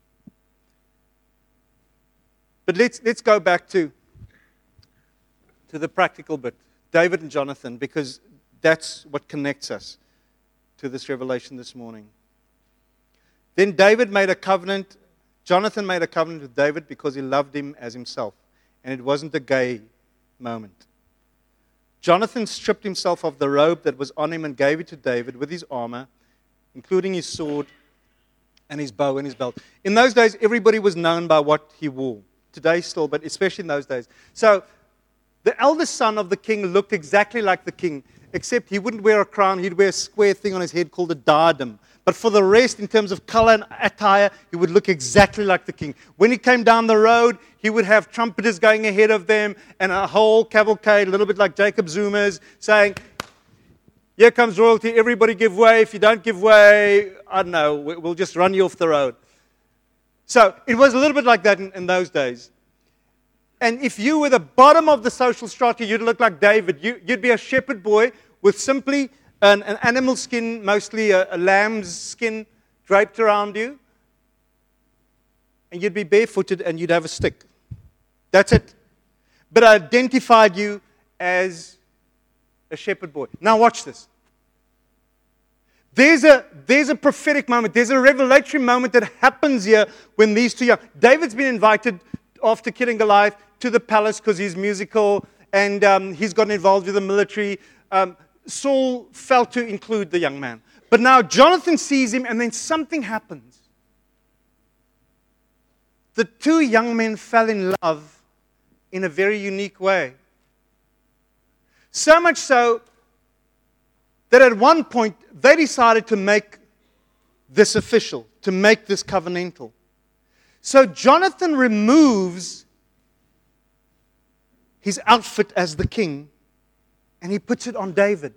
But let's go back to to the practical bit. David and Jonathan, because that's what connects us to this revelation this morning. Then David made a covenant. Jonathan made a covenant with David because he loved him as himself. And it wasn't a gay moment. Jonathan stripped himself of the robe that was on him and gave it to David with his armor, including his sword and his bow and his belt. In those days, everybody was known by what he wore. Today still, but especially in those days. So the eldest son of the king looked exactly like the king, except he wouldn't wear a crown. He'd wear a square thing on his head called a diadem. But for the rest, in terms of color and attire, he would look exactly like the king. When he came down the road, he would have trumpeters going ahead of them and a whole cavalcade, a little bit like Jacob Zuma's, saying, here comes royalty, everybody give way. If you don't give way, I don't know, we'll just run you off the road. So it was a little bit like that in those days. And if you were the bottom of the social strata, you'd look like David. You'd be a shepherd boy with simply an animal skin, mostly a lamb's skin draped around you. And you'd be barefooted and you'd have a stick. That's it. But I identified you as a shepherd boy. Now watch this. There's a prophetic moment. There's a revelatory moment that happens here when these two young... David's been invited after killing Goliath to the palace because he's musical and he's gotten involved with the military. Saul failed to include the young man. But now Jonathan sees him and then something happens. The two young men fell in love in a very unique way. So much so that at one point they decided to make this official, to make this covenantal. So Jonathan removes his outfit as the king and he puts it on David.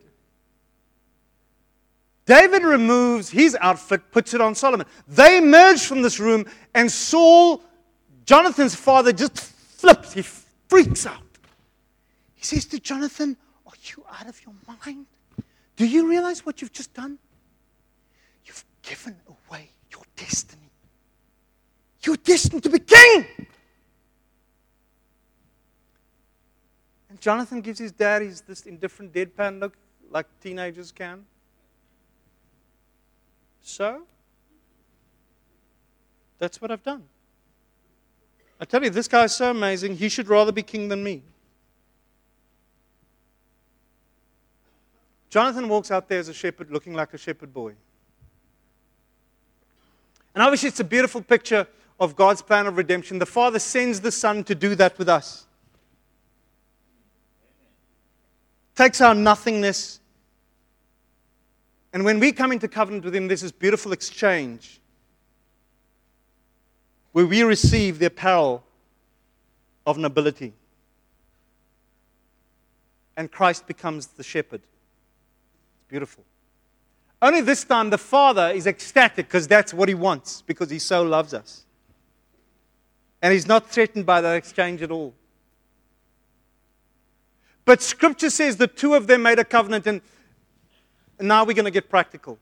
David removes his outfit, puts it on Solomon. They emerge from this room and Saul, Jonathan's father, just flips. He freaks out. He says to Jonathan, are you out of your mind? Do you realize what you've just done? You've given away your destiny. You're destined to be king. And Jonathan gives his dad this indifferent deadpan look like teenagers can. So, that's what I've done. I tell you, this guy is so amazing, he should rather be king than me. Jonathan walks out there as a shepherd, looking like a shepherd boy. And obviously it's a beautiful picture of God's plan of redemption. The Father sends the Son to do that with us. Takes our nothingness. And when we come into covenant with Him, there's this beautiful exchange where we receive the apparel of nobility. And Christ becomes the shepherd. It's beautiful. Only this time the Father is ecstatic because that's what He wants, because He so loves us. And He's not threatened by that exchange at all. But Scripture says the two of them made a covenant, and now we're going to get practical.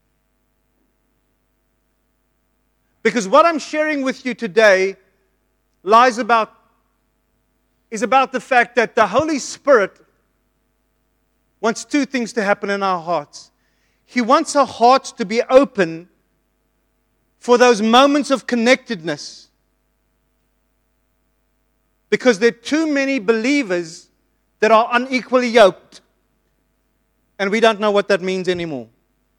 Because what I'm sharing with you today is about the fact that the Holy Spirit wants two things to happen in our hearts. He wants our hearts to be open for those moments of connectedness. Because there are too many believers that are unequally yoked. And we don't know what that means anymore.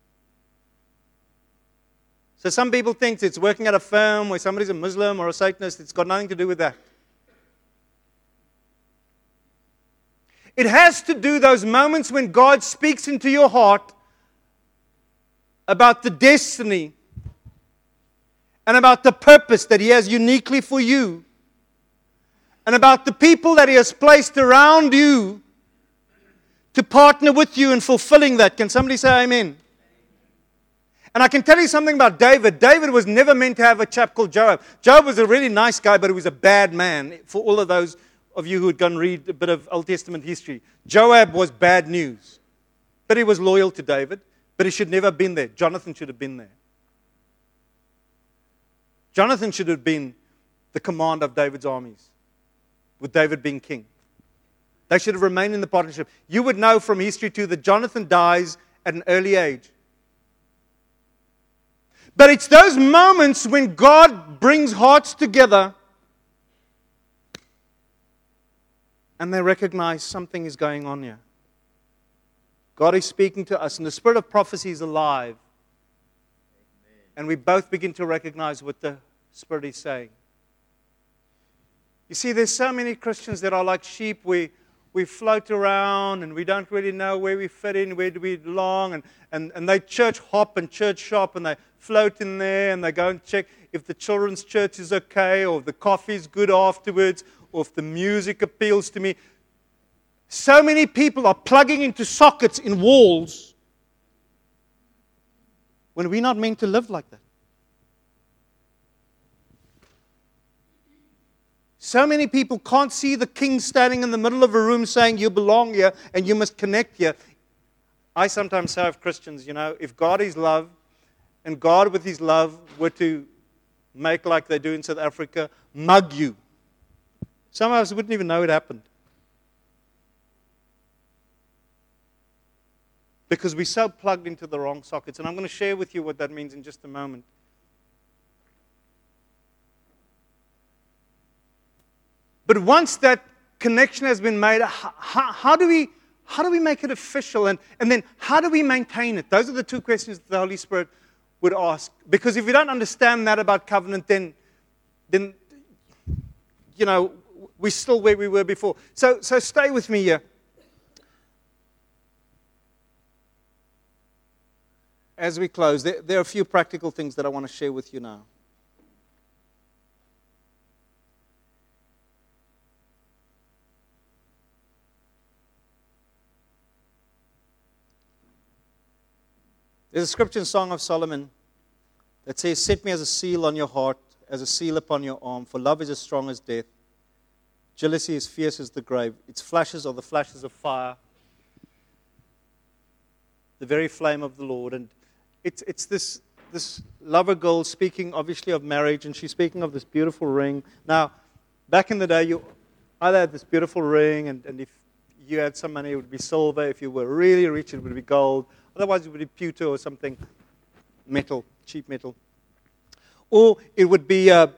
So some people think it's working at a firm where somebody's a Muslim or a Satanist. It's got nothing to do with that. It has to do those moments when God speaks into your heart about the destiny and about the purpose that He has uniquely for you and about the people that He has placed around you to partner with you in fulfilling that. Can somebody say amen? And I can tell you something about David. David was never meant to have a chap called Joab. Joab was a really nice guy, but he was a bad man. For all of those of you who had gone read a bit of Old Testament history, Joab was bad news. But he was loyal to David. But he should never have been there. Jonathan should have been there. Jonathan should have been the command of David's armies, with David being king. They should have remained in the partnership. You would know from history too that Jonathan dies at an early age. But it's those moments when God brings hearts together and they recognize something is going on here. God is speaking to us, and the spirit of prophecy is alive. And we both begin to recognize what the Spirit is saying. You see, there's so many Christians that are like sheep. We float around and we don't really know where we fit in, where do we belong. And they church hop and church shop, and they float in there and they go and check if the children's church is okay, or if the coffee is good afterwards, or if the music appeals to me. So many people are plugging into sockets in walls when we're not meant to live like that. So many people can't see the king standing in the middle of a room saying, you belong here and you must connect here. I sometimes say of Christians, if God is love, and God with His love were to make like they do in South Africa, mug you. Some of us wouldn't even know it happened. Because we're so plugged into the wrong sockets. And I'm going to share with you what that means in just a moment. But once that connection has been made, how do we make it official? And then how do we maintain it? Those are the two questions that the Holy Spirit would ask. Because if we don't understand that about covenant, then we're still where we were before. So stay with me here. As we close, there are a few practical things that I want to share with you now. There's a scripture in Song of Solomon that says, set me as a seal on your heart, as a seal upon your arm, for love is as strong as death. Jealousy is fierce as the grave. Its flashes are the flashes of fire, the very flame of the Lord. And it's this lover girl speaking obviously of marriage, and she's speaking of this beautiful ring. Now, back in the day, you either had this beautiful ring, and if you had some money, it would be silver. If you were really rich, it would be gold. Otherwise, it would be pewter or something, metal, cheap metal. Or it would be a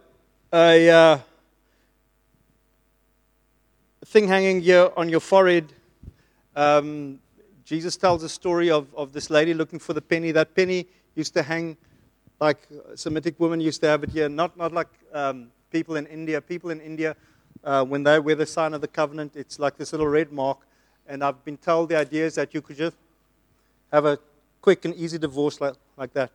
thing hanging here on your forehead. Jesus tells a story of this lady looking for the penny. That penny used to hang like Semitic women used to have it here, not like people in India. People in India, when they wear the sign of the covenant, it's like this little red mark. And I've been told the idea is that you could just have a quick and easy divorce like that.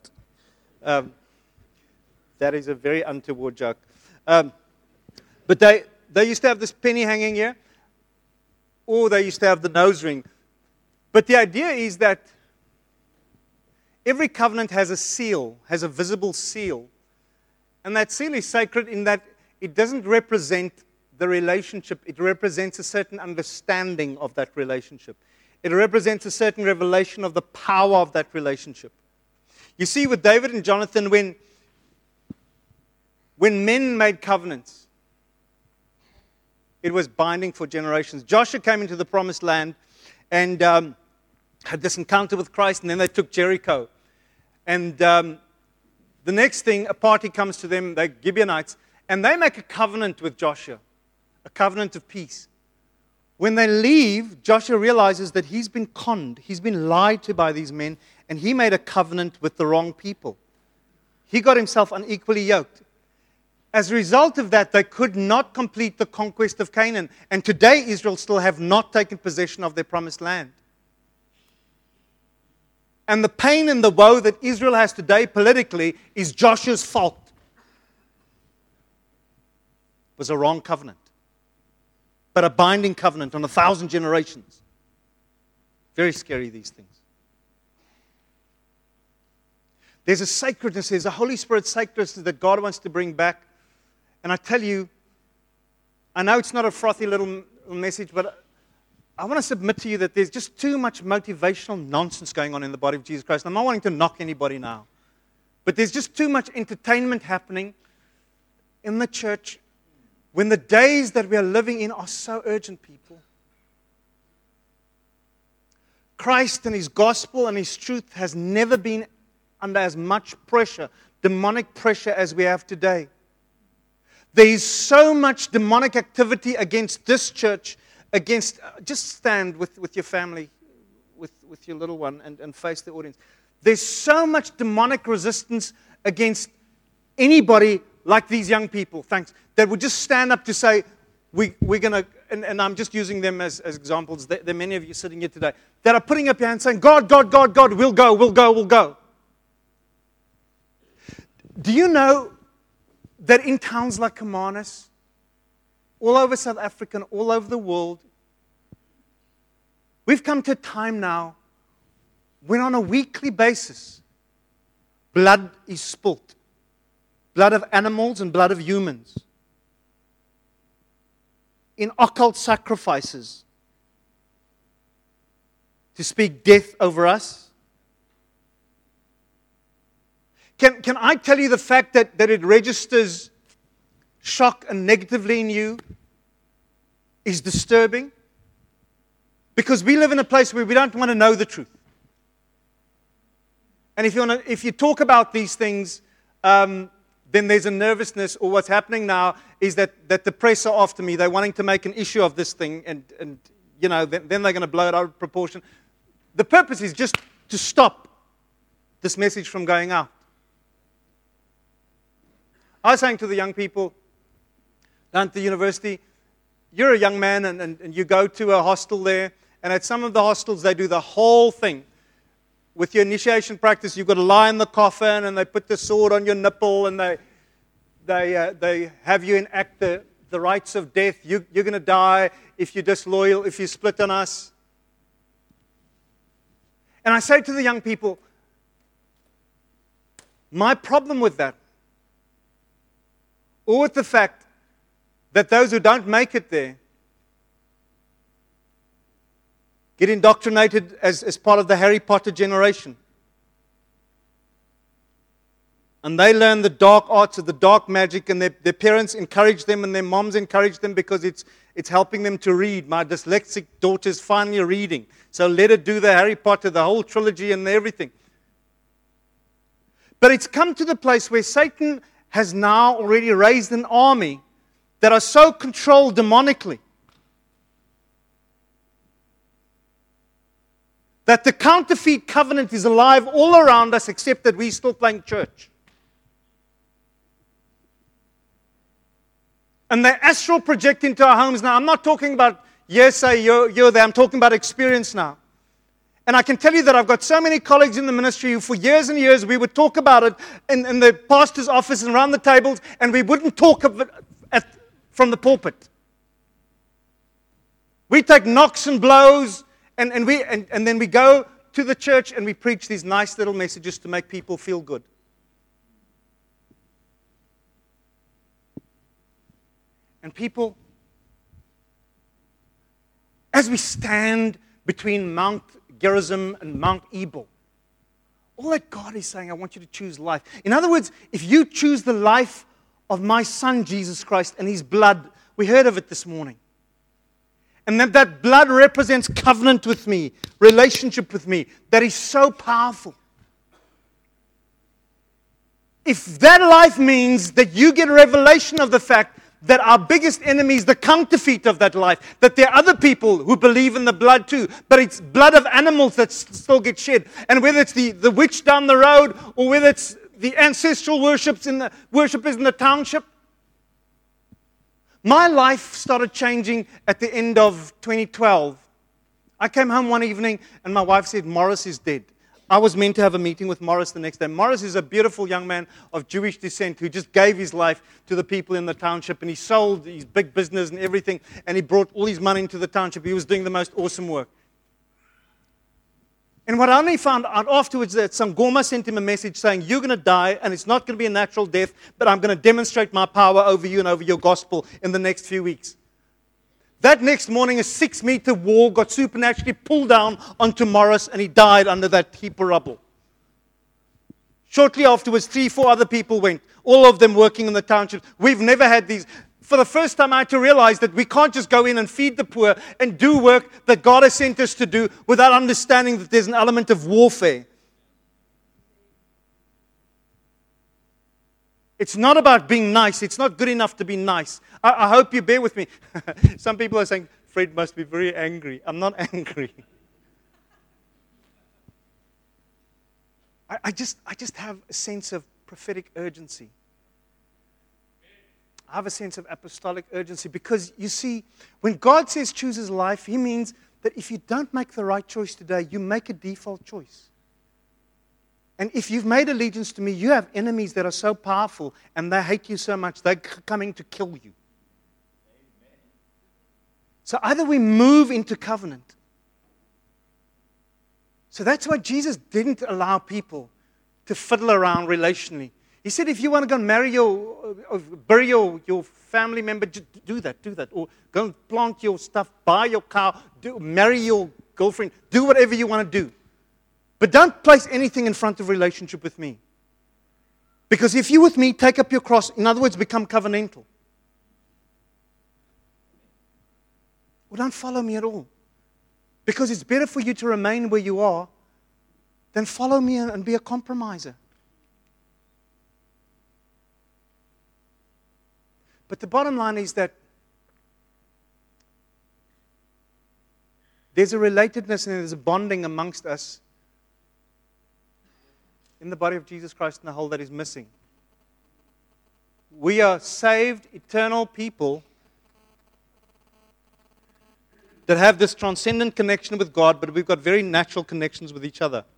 That is a very untoward joke. But they used to have this penny hanging here, or they used to have the nose ring. But the idea is that every covenant has a seal, has a visible seal. And that seal is sacred in that it doesn't represent the relationship. It represents a certain understanding of that relationship. It represents a certain revelation of the power of that relationship. You see, with David and Jonathan, when men made covenants, it was binding for generations. Joshua came into the promised land and had this encounter with Christ, and then they took Jericho. And the next thing, a party comes to them, they're Gibeonites, and they make a covenant with Joshua, a covenant of peace. When they leave, Joshua realizes that he's been conned, he's been lied to by these men, and he made a covenant with the wrong people. He got himself unequally yoked. As a result of that, they could not complete the conquest of Canaan. And today, Israel still have not taken possession of their promised land. And the pain and the woe that Israel has today politically is Joshua's fault. It was a wrong covenant, but a binding covenant on 1,000 generations. Very scary, these things. There's a sacredness, there's a Holy Spirit sacredness that God wants to bring back. And I tell you, I know it's not a frothy little message, but I want to submit to you that there's just too much motivational nonsense going on in the body of Jesus Christ. I'm not wanting to knock anybody now. But there's just too much entertainment happening in the church when the days that we are living in are so urgent, people. Christ and His gospel and His truth has never been under as much pressure, demonic pressure, as we have today. There is so much demonic activity against this church, against, just stand with your family, with your little one, and face the audience. There's so much demonic resistance against anybody like these young people, thanks, that would just stand up to say, we're going to, and I'm just using them as examples. There are many of you sitting here today that are putting up your hands saying, God, God, God, God, we'll go, we'll go, we'll go. Do you know that in towns like Hermanus, all over South Africa and all over the world, we've come to a time now when on a weekly basis, blood is spilt. Blood of animals and blood of humans. In occult sacrifices to speak death over us. Can I tell you the fact that it registers shock and negatively in you is disturbing? Because we live in a place where we don't want to know the truth. And if you talk about these things, then there's a nervousness, or what's happening now is that the press are after me. They're wanting to make an issue of this thing, and you know, then they're going to blow it out of proportion. The purpose is just to stop this message from going out. I was saying to the young people down at the university, you're a young man and you go to a hostel there, and at some of the hostels they do the whole thing. With your initiation practice, you've got to lie in the coffin, and they put the sword on your nipple, and they have you enact the rites of death. You're going to die if you're disloyal, if you split on us. And I say to the young people, my problem with that, or with the fact that those who don't make it there get indoctrinated as part of the Harry Potter generation. And they learn the dark arts of the dark magic, and their parents encourage them and their moms encourage them because it's helping them to read. My dyslexic daughter's finally reading. So let her do the Harry Potter, the whole trilogy and everything. But it's come to the place where Satan has now already raised an army that are so controlled demonically that the counterfeit covenant is alive all around us, except that we're still playing church. And they astral project into our homes now. I'm not talking about hearsay, you're there. I'm talking about experience now. And I can tell you that I've got so many colleagues in the ministry who for years and years we would talk about it in the pastor's office and around the tables, and we wouldn't talk of it from the pulpit. We take knocks and blows, and then we go to the church and we preach these nice little messages to make people feel good. And people, as we stand between Mount Gerizim and Mount Ebal, all that God is saying, I want you to choose life. In other words, if you choose the life of my Son, Jesus Christ, and His blood, we heard of it this morning. And that blood represents covenant with me, relationship with me, that is so powerful. If that life means that you get a revelation of the fact that our biggest enemy is the counterfeit of that life, that there are other people who believe in the blood too, but it's blood of animals that still get shed. And whether it's the witch down the road, or whether it's the ancestral worshippers in the township. My life started changing at the end of 2012. I came home one evening and my wife said, Morris is dead. I was meant to have a meeting with Morris the next day. Morris is a beautiful young man of Jewish descent who just gave his life to the people in the township, and he sold his big business and everything, and he brought all his money into the township. He was doing the most awesome work. And what I only found out afterwards, that Sangoma sent him a message saying, you're going to die, and it's not going to be a natural death, but I'm going to demonstrate my power over you and over your gospel in the next few weeks. That next morning, a 6-meter wall got supernaturally pulled down onto Morris, and he died under that heap of rubble. Shortly afterwards, 3-4 other people went, all of them working in the township. We've never had these. for the first time, I had to realize that we can't just go in and feed the poor and do work that God has sent us to do without understanding that there's an element of warfare. It's not about being nice. It's not good enough to be nice. I hope you bear with me. Some people are saying, Fred must be very angry. I'm not angry. I just have a sense of prophetic urgency. I have a sense of apostolic urgency because, you see, when God says choose his life, he means that if you don't make the right choice today, you make a default choice. And if you've made allegiance to me, you have enemies that are so powerful and they hate you so much, they're coming to kill you. Amen. So either we move into covenant. So that's why Jesus didn't allow people to fiddle around relationally. He said, if you want to go and bury your family member, just do that. Or go and plant your stuff, buy your cow, marry your girlfriend, do whatever you want to do. But don't place anything in front of relationship with me. Because if you're with me, take up your cross. In other words, become covenantal. Well, don't follow me at all. Because it's better for you to remain where you are than follow me and be a compromiser. But the bottom line is that there's a relatedness and there's a bonding amongst us in the body of Jesus Christ and the whole that is missing. We are saved, eternal people that have this transcendent connection with God, but we've got very natural connections with each other.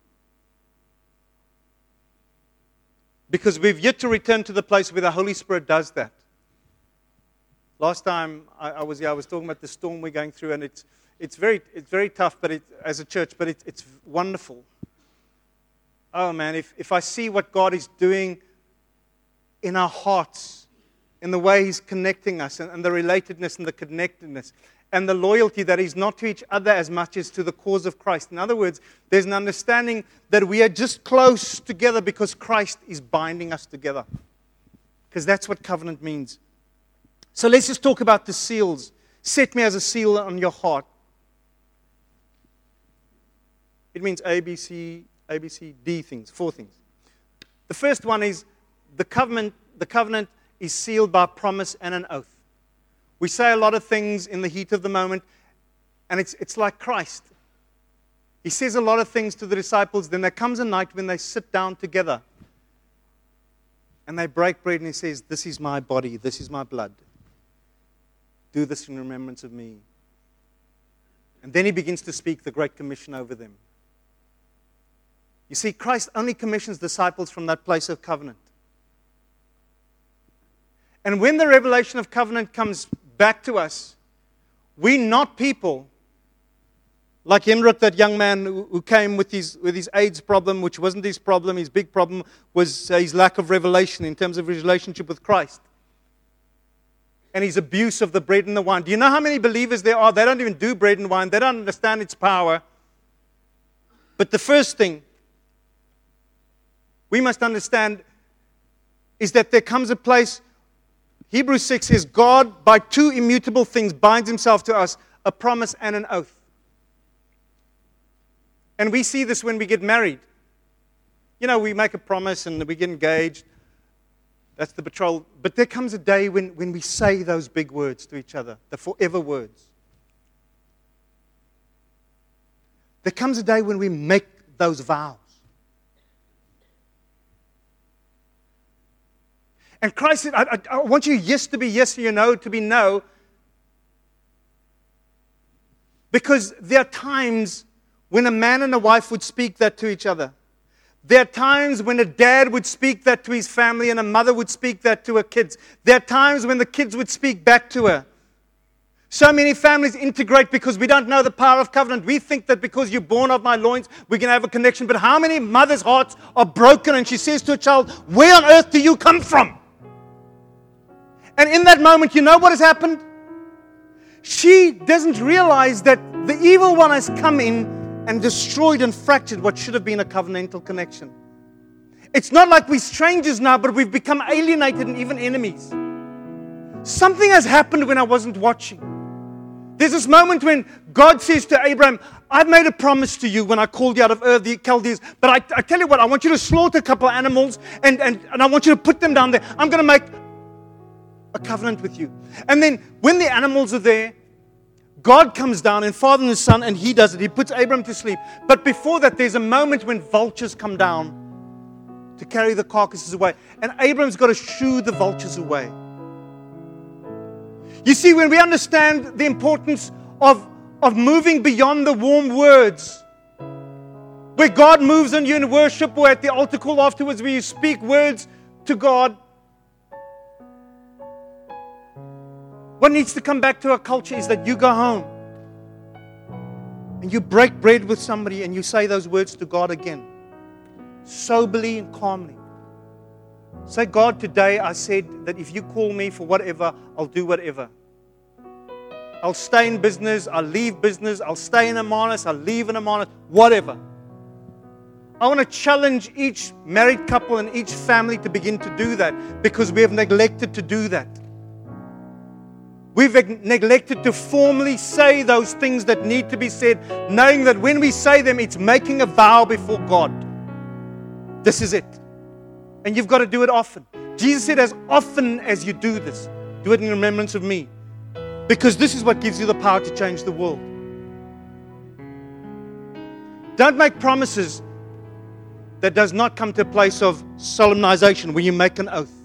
Because we've yet to return to the place where the Holy Spirit does that. Last time I was here, I was talking about the storm we're going through, and it's very tough, but as a church, but it's wonderful. Oh man, if I see what God is doing in our hearts, in the way He's connecting us, and the relatedness and the connectedness, and the loyalty that is not to each other as much as to the cause of Christ. In other words, there's an understanding that we are just close together because Christ is binding us together. Because that's what covenant means. So let's just talk about the seals. Set me as a seal on your heart. It means A, B, C, D things, 4 things. The first one is the covenant is sealed by promise and an oath. We say a lot of things in the heat of the moment, and it's like Christ. He says a lot of things to the disciples, then there comes a night when they sit down together and they break bread, and He says, this is my body, this is my blood. Do this in remembrance of me. And then He begins to speak the Great Commission over them. You see, Christ only commissions disciples from that place of covenant. And when the revelation of covenant comes back to us, we're not people like Henrik, that young man who came with his AIDS problem, which wasn't his problem. His big problem was his lack of revelation in terms of his relationship with Christ. And his abuse of the bread and the wine. Do you know how many believers there are? They don't even do bread and wine. They don't understand its power. But the first thing we must understand is that there comes a place, Hebrews 6 says, God, by 2 immutable things, binds Himself to us, a promise and an oath. And we see this when we get married. You know, we make a promise and we get engaged. That's the betrothal. But there comes a day when we say those big words to each other, the forever words. There comes a day when we make those vows. And Christ said, I want you yes to be yes and your no to be no. Because there are times when a man and a wife would speak that to each other. There are times when a dad would speak that to his family and a mother would speak that to her kids. There are times when the kids would speak back to her. So many families integrate because we don't know the power of covenant. We think that because you're born of my loins, we can have a connection. But how many mothers' hearts are broken and she says to a child, where on earth do you come from? And in that moment, you know what has happened? She doesn't realize that the evil one has come in and destroyed and fractured what should have been a covenantal connection. It's not like we're strangers now, but we've become alienated and even enemies. something has happened when I wasn't watching. There's this moment when God says to Abraham, I've made a promise to you when I called you out of Ur, the Chaldees, but I tell you what, I want you to slaughter a couple of animals and I want you to put them down there. I'm going to make a covenant with you. And then when the animals are there, God comes down and Father and the Son, and He does it. He puts Abraham to sleep. But before that, there's a moment when vultures come down to carry the carcasses away. And Abraham's got to shoo the vultures away. You see, when we understand the importance of moving beyond the warm words, where God moves on you in worship or at the altar call afterwards, where you speak words to God, what needs to come back to our culture is that you go home and you break bread with somebody and you say those words to God again, soberly and calmly. Say, God, today I said that if you call me for whatever, I'll do whatever. I'll stay in business, I'll leave business, I'll stay in Amarnas, I'll leave in Amarnas, whatever. I want to challenge each married couple and each family to begin to do that, because we have neglected to do that. We've neglected to formally say those things that need to be said, knowing that when we say them, it's making a vow before God. This is it. And you've got to do it often. Jesus said, as often as you do this, do it in remembrance of me. Because this is what gives you the power to change the world. Don't make promises that does not come to a place of solemnization where you make an oath.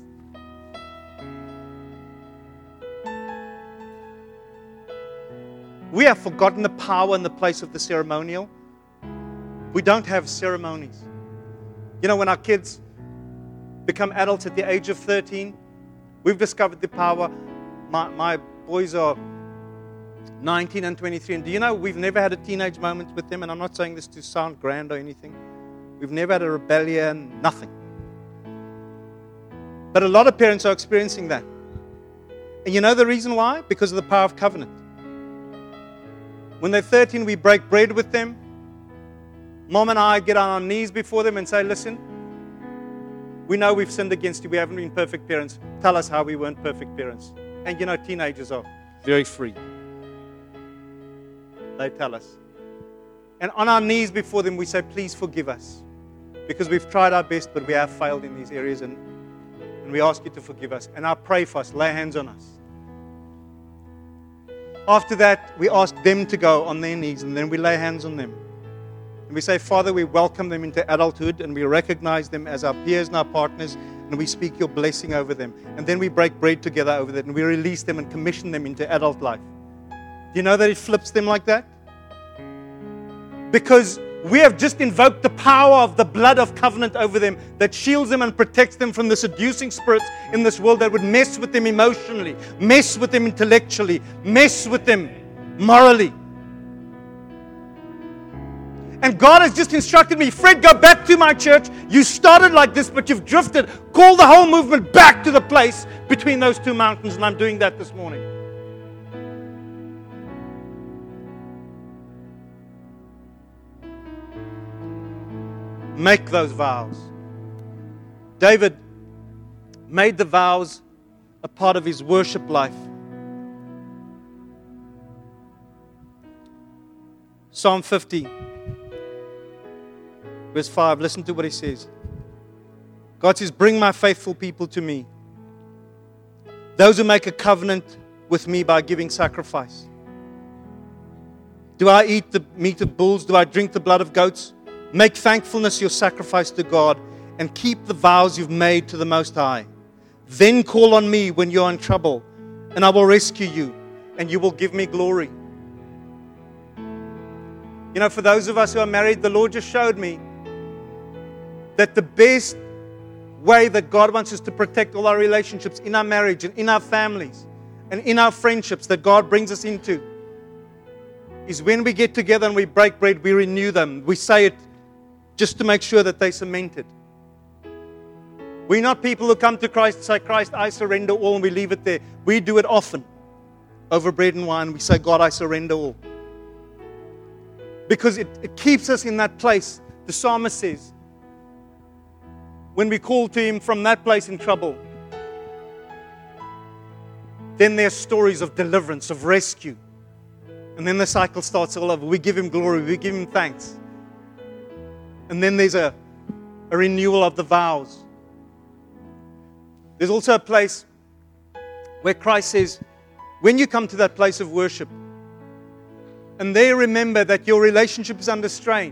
We have forgotten the power and the place of the ceremonial. We don't have ceremonies. You know, when our kids become adults at the age of 13, we've discovered the power. My boys are 19 and 23. And do you know, we've never had a teenage moment with them. And I'm not saying this to sound grand or anything. We've never had a rebellion, nothing. But a lot of parents are experiencing that. And you know the reason why? Because of the power of covenant. When they're 13, we break bread with them. Mom and I get on our knees before them and say, listen, we know we've sinned against you. We haven't been perfect parents. Tell us how we weren't perfect parents. And you know, teenagers are very free. They tell us. And on our knees before them, we say, please forgive us. Because we've tried our best, but we have failed in these areas. And we ask you to forgive us. And I pray for us. Lay hands on us. After that, we ask them to go on their knees, and then we lay hands on them. And we say, Father, we welcome them into adulthood, and we recognize them as our peers and our partners, and we speak your blessing over them. And then we break bread together over that, and we release them and commission them into adult life. Do you know that it flips them like that? Because we have just invoked the power of the blood of covenant over them that shields them and protects them from the seducing spirits in this world that would mess with them emotionally, mess with them intellectually, mess with them morally. And God has just instructed me, Fred, go back to my church. You started like this, but you've drifted. Call the whole movement back to the place between those two mountains, and I'm doing that this morning. Make those vows. David made the vows a part of his worship life. Psalm 50, verse 5. Listen to what he says. God says, bring my faithful people to me. Those who make a covenant with me by giving sacrifice. Do I eat the meat of bulls? Do I drink the blood of goats? Make thankfulness your sacrifice to God, and keep the vows you've made to the Most High. Then call on me when you're in trouble, and I will rescue you, and you will give me glory. You know, for those of us who are married, the Lord just showed me that the best way that God wants us to protect all our relationships in our marriage and in our families and in our friendships that God brings us into is when we get together and we break bread, we renew them. We say it just to make sure that they're cemented. We're not people who come to Christ and say, Christ, I surrender all, and we leave it there. We do it often. Over bread and wine, we say, God, I surrender all. Because it keeps us in that place. The psalmist says, when we call to Him from that place in trouble, then there's stories of deliverance, of rescue. And then the cycle starts all over. We give Him glory. We give Him thanks. And then there's a renewal of the vows. There's also a place where Christ says, when you come to that place of worship, and there remember that your relationship is under strain,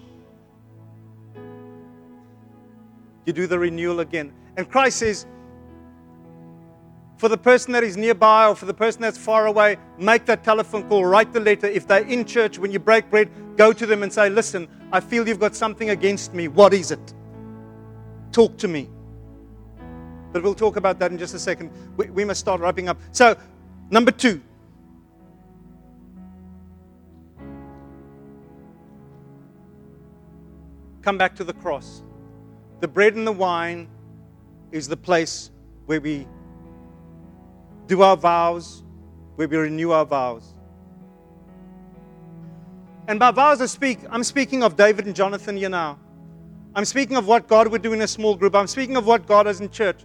you do the renewal again. And Christ says, for the person that is nearby or for the person that's far away, make that telephone call, write the letter. If they're in church, when you break bread, go to them and say, listen, I feel you've got something against me. What is it? Talk to me. But we'll talk about that in just a second. We must start wrapping up. So, number 2. Come back to the cross. The bread and the wine is the place where we do our vows, where we renew our vows. And by vows I'm speaking of David and Jonathan here now. I'm speaking of what God would do in a small group. I'm speaking of what God does in church.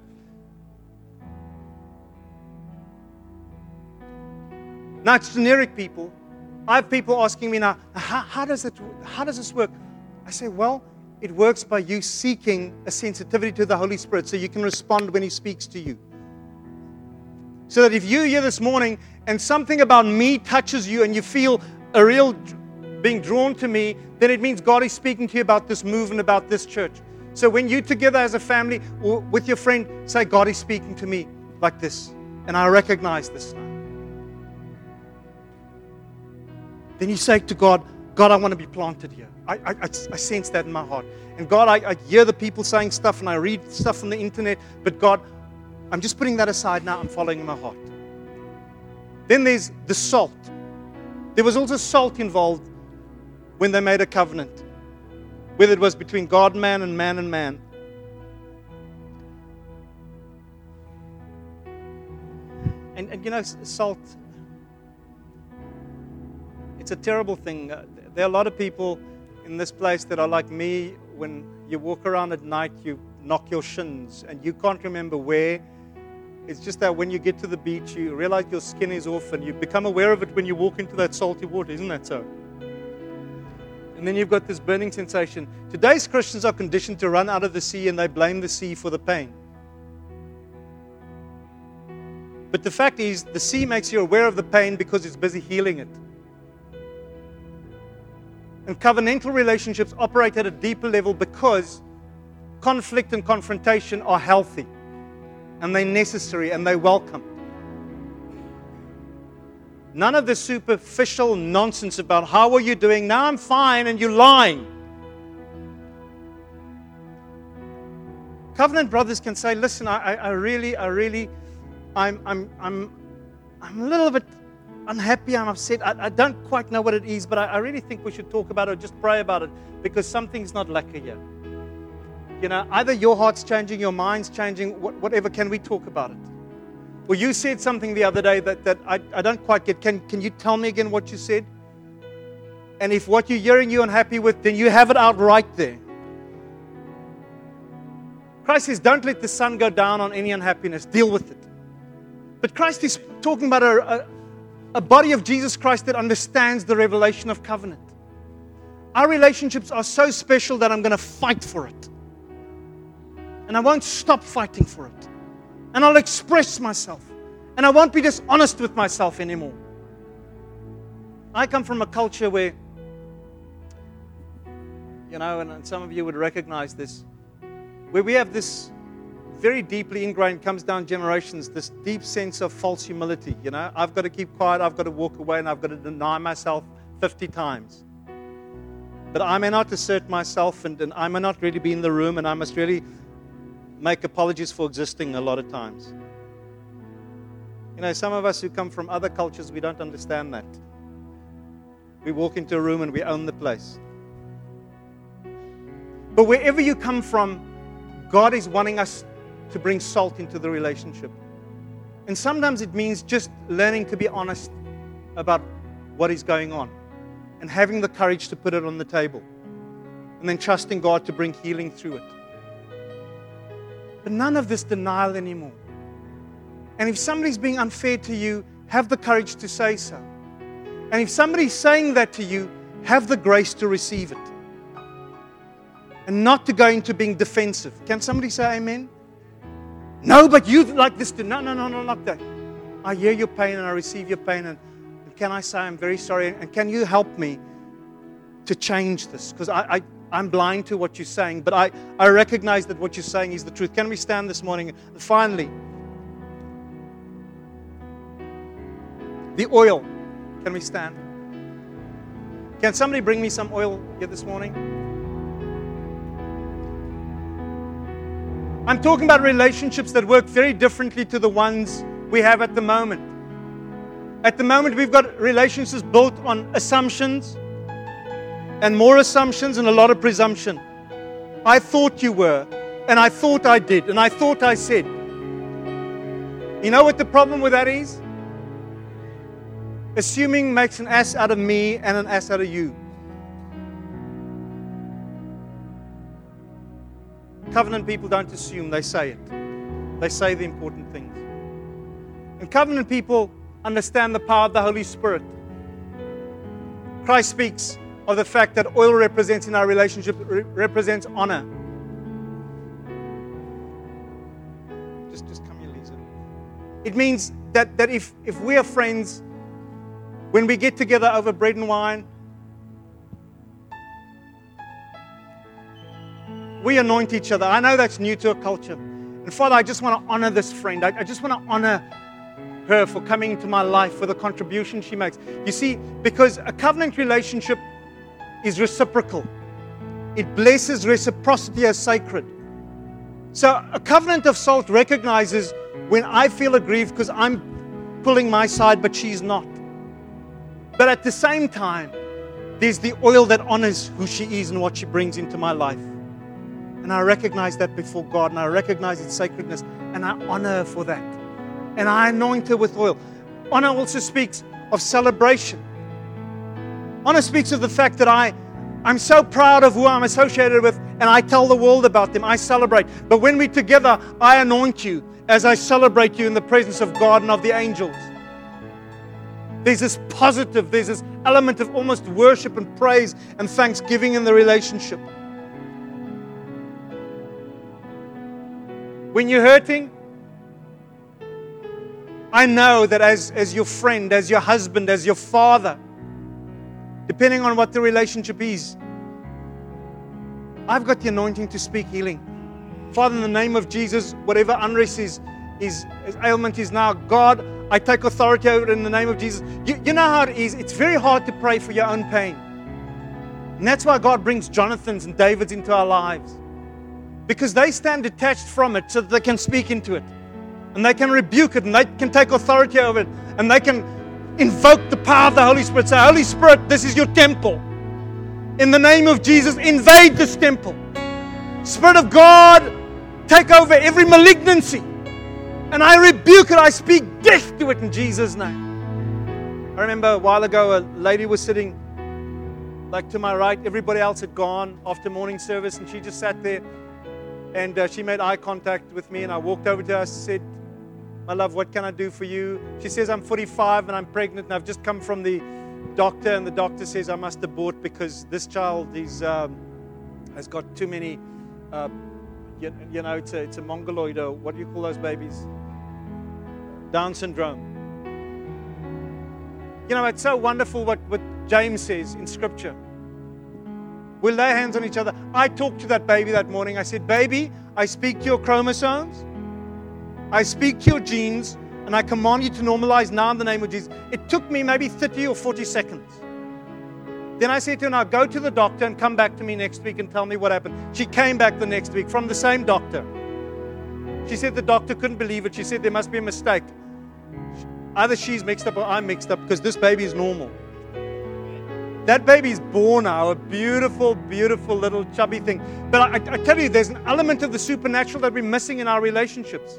Now it's generic people. I have people asking me now, how does this work? I say, well, it works by you seeking a sensitivity to the Holy Spirit so you can respond when He speaks to you. So that if you're here this morning and something about me touches you and you feel a real being drawn to me, then it means God is speaking to you about this move and about this church. So when you're together as a family or with your friend, say, God is speaking to me like this. And I recognize this now. Then you say to God, God, I want to be planted here. I sense that in my heart. And God, I hear the people saying stuff and I read stuff on the internet. But God, I'm just putting that aside now. I'm following my heart. Then there's the salt. There was also salt involved when they made a covenant. Whether it was between God and man and man and man. And you know, salt, it's a terrible thing. There are a lot of people in this place that are like me. When you walk around at night, you knock your shins and you can't remember where. It's just that when you get to the beach, you realize your skin is off and you become aware of it when you walk into that salty water. Isn't that so? And then you've got this burning sensation. Today's Christians are conditioned to run out of the sea and they blame the sea for the pain. But the fact is, the sea makes you aware of the pain because it's busy healing it. And covenantal relationships operate at a deeper level because conflict and confrontation are healthy. And they're necessary and they're welcome. None of the superficial nonsense about how are you doing? Now I'm fine and you're lying. Covenant brothers can say, listen, I'm a little bit unhappy, I'm upset. I don't quite know what it is, but I really think we should talk about it, just pray about it, because something's not lacquer here. You know, either your heart's changing, your mind's changing, whatever, can we talk about it? Well, you said something the other day that I don't quite get. Can you tell me again what you said? And if what you're hearing you're unhappy with, then you have it out right there. Christ says, don't let the sun go down on any unhappiness. Deal with it. But Christ is talking about a body of Jesus Christ that understands the revelation of covenant. Our relationships are so special that I'm going to fight for it. And I won't stop fighting for it. And I'll express myself. And I won't be dishonest with myself anymore. I come from a culture where, you know, and some of you would recognize this, where we have this very deeply ingrained, comes down generations, this deep sense of false humility. You know, I've got to keep quiet, I've got to walk away, and I've got to deny myself 50 times. But I may not assert myself, and I may not really be in the room, and I must really make apologies for existing a lot of times. You know, some of us who come from other cultures, we don't understand that. We walk into a room and we own the place. But wherever you come from, God is wanting us to bring salt into the relationship. And sometimes it means just learning to be honest about what is going on and having the courage to put it on the table and then trusting God to bring healing through it. But none of this denial anymore. And if somebody's being unfair to you, have the courage to say so. And if somebody's saying that to you, have the grace to receive it. And not to go into being defensive. Can somebody say amen? No, but you like this too. No, not that. I hear your pain and I receive your pain. And can I say I'm very sorry? And can you help me to change this? Because I'm blind to what you're saying, but I recognize that what you're saying is the truth. Can we stand this morning? And finally, the oil. Can we stand? Can somebody bring me some oil here this morning? I'm talking about relationships that work very differently to the ones we have at the moment. At the moment, we've got relationships built on assumptions and more assumptions and a lot of presumption. I thought you were, and I thought I did, and I thought I said. You know what the problem with that is? Assuming makes an ass out of me and an ass out of you. Covenant people don't assume, they say it. They say the important things. And covenant people understand the power of the Holy Spirit. Christ speaks of the fact that oil represents in our relationship, represents honor. Just come here, Lisa. It means that if we are friends, when we get together over bread and wine, we anoint each other. I know that's new to a culture. And Father, I just want to honor this friend. I just want to honor her for coming into my life, for the contribution she makes. You see, because a covenant relationship is reciprocal. It blesses reciprocity as sacred. So a covenant of salt recognizes when I feel aggrieved because I'm pulling my side, but she's not. But at the same time, there's the oil that honors who she is and what she brings into my life. And I recognize that before God, and I recognize its sacredness, and I honor her for that. And I anoint her with oil. Honor also speaks of celebration. Honor speaks of the fact that I'm so proud of who I'm associated with, and I tell the world about them. I celebrate. But when we're together, I anoint you as I celebrate you in the presence of God and of the angels. There's this positive, there's this element of almost worship and praise and thanksgiving in the relationship. When you're hurting, I know that as your friend, as your husband, as your father, depending on what the relationship is, I've got the anointing to speak healing. Father, in the name of Jesus, whatever unrest is ailment is now, God, I take authority over it in the name of Jesus. You know how it is. It's very hard to pray for your own pain. And that's why God brings Jonathans and Davids into our lives. Because they stand detached from it so that they can speak into it. And they can rebuke it, and they can take authority over it. And they can invoke the power of the Holy Spirit. Say, Holy Spirit, this is your temple. In the name of Jesus, invade this temple. Spirit of God, take over every malignancy. And I rebuke it. I speak death to it in Jesus' name. I remember a while ago, a lady was sitting like to my right. Everybody else had gone after morning service, and she just sat there. And she made eye contact with me, and I walked over to her and said, my love, what can I do for you? She says, I'm 45 and I'm pregnant, and I've just come from the doctor, and the doctor says I must abort because this child has got too many, it's a mongoloid, or what do you call those babies? Down syndrome. You know, it's so wonderful what James says in Scripture. We'll lay hands on each other. I talked to that baby that morning. I said, baby, I speak to your chromosomes. I speak to your genes, and I command you to normalize now in the name of Jesus. It took me maybe 30 or 40 seconds. Then I said to her, now go to the doctor and come back to me next week and tell me what happened. She came back the next week from the same doctor. She said the doctor couldn't believe it. She said there must be a mistake. Either she's mixed up or I'm mixed up because this baby is normal. That baby is born now, a beautiful, beautiful little chubby thing. But I tell you, there's an element of the supernatural that we're missing in our relationships.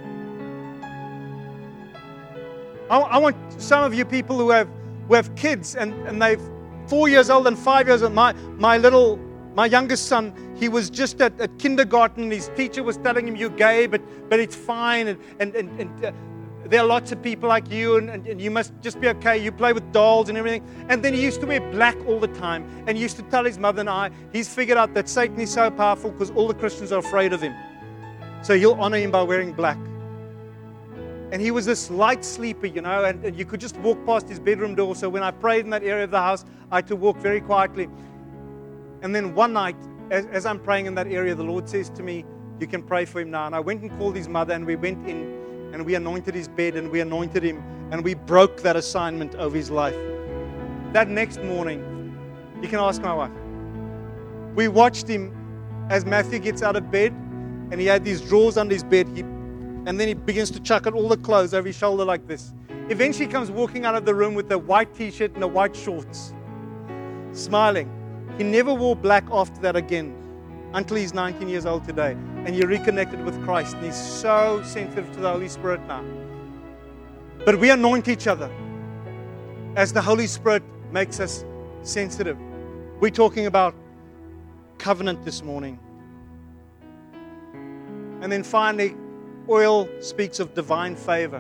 I want some of you people who have kids and they're 4 years old and 5 years old. My youngest son, he was just at kindergarten. His teacher was telling him, you're gay, but it's fine. And there are lots of people like you, and you must just be okay. You play with dolls and everything. And then he used to wear black all the time, and he used to tell his mother and I, he's figured out that Satan is so powerful because all the Christians are afraid of him. So he'll honor him by wearing black. And he was this light sleeper, and you could just walk past his bedroom door. So when I prayed in that area of the house, I had to walk very quietly. And then one night, as I'm praying in that area, the Lord says to me, you can pray for him now. And I went and called his mother, and we went in, and we anointed his bed, and we anointed him, and we broke that assignment over his life. That next morning, you can ask my wife, we watched him as Matthew gets out of bed, and he had these drawers under his bed, and then he begins to chuck out all the clothes over his shoulder like this. Eventually he comes walking out of the room with a white t-shirt and a white shorts, smiling. He never wore black after that again until he's 19 years old today. And he reconnected with Christ. And he's so sensitive to the Holy Spirit now. But we anoint each other as the Holy Spirit makes us sensitive. We're talking about covenant this morning. And then finally, oil speaks of divine favor.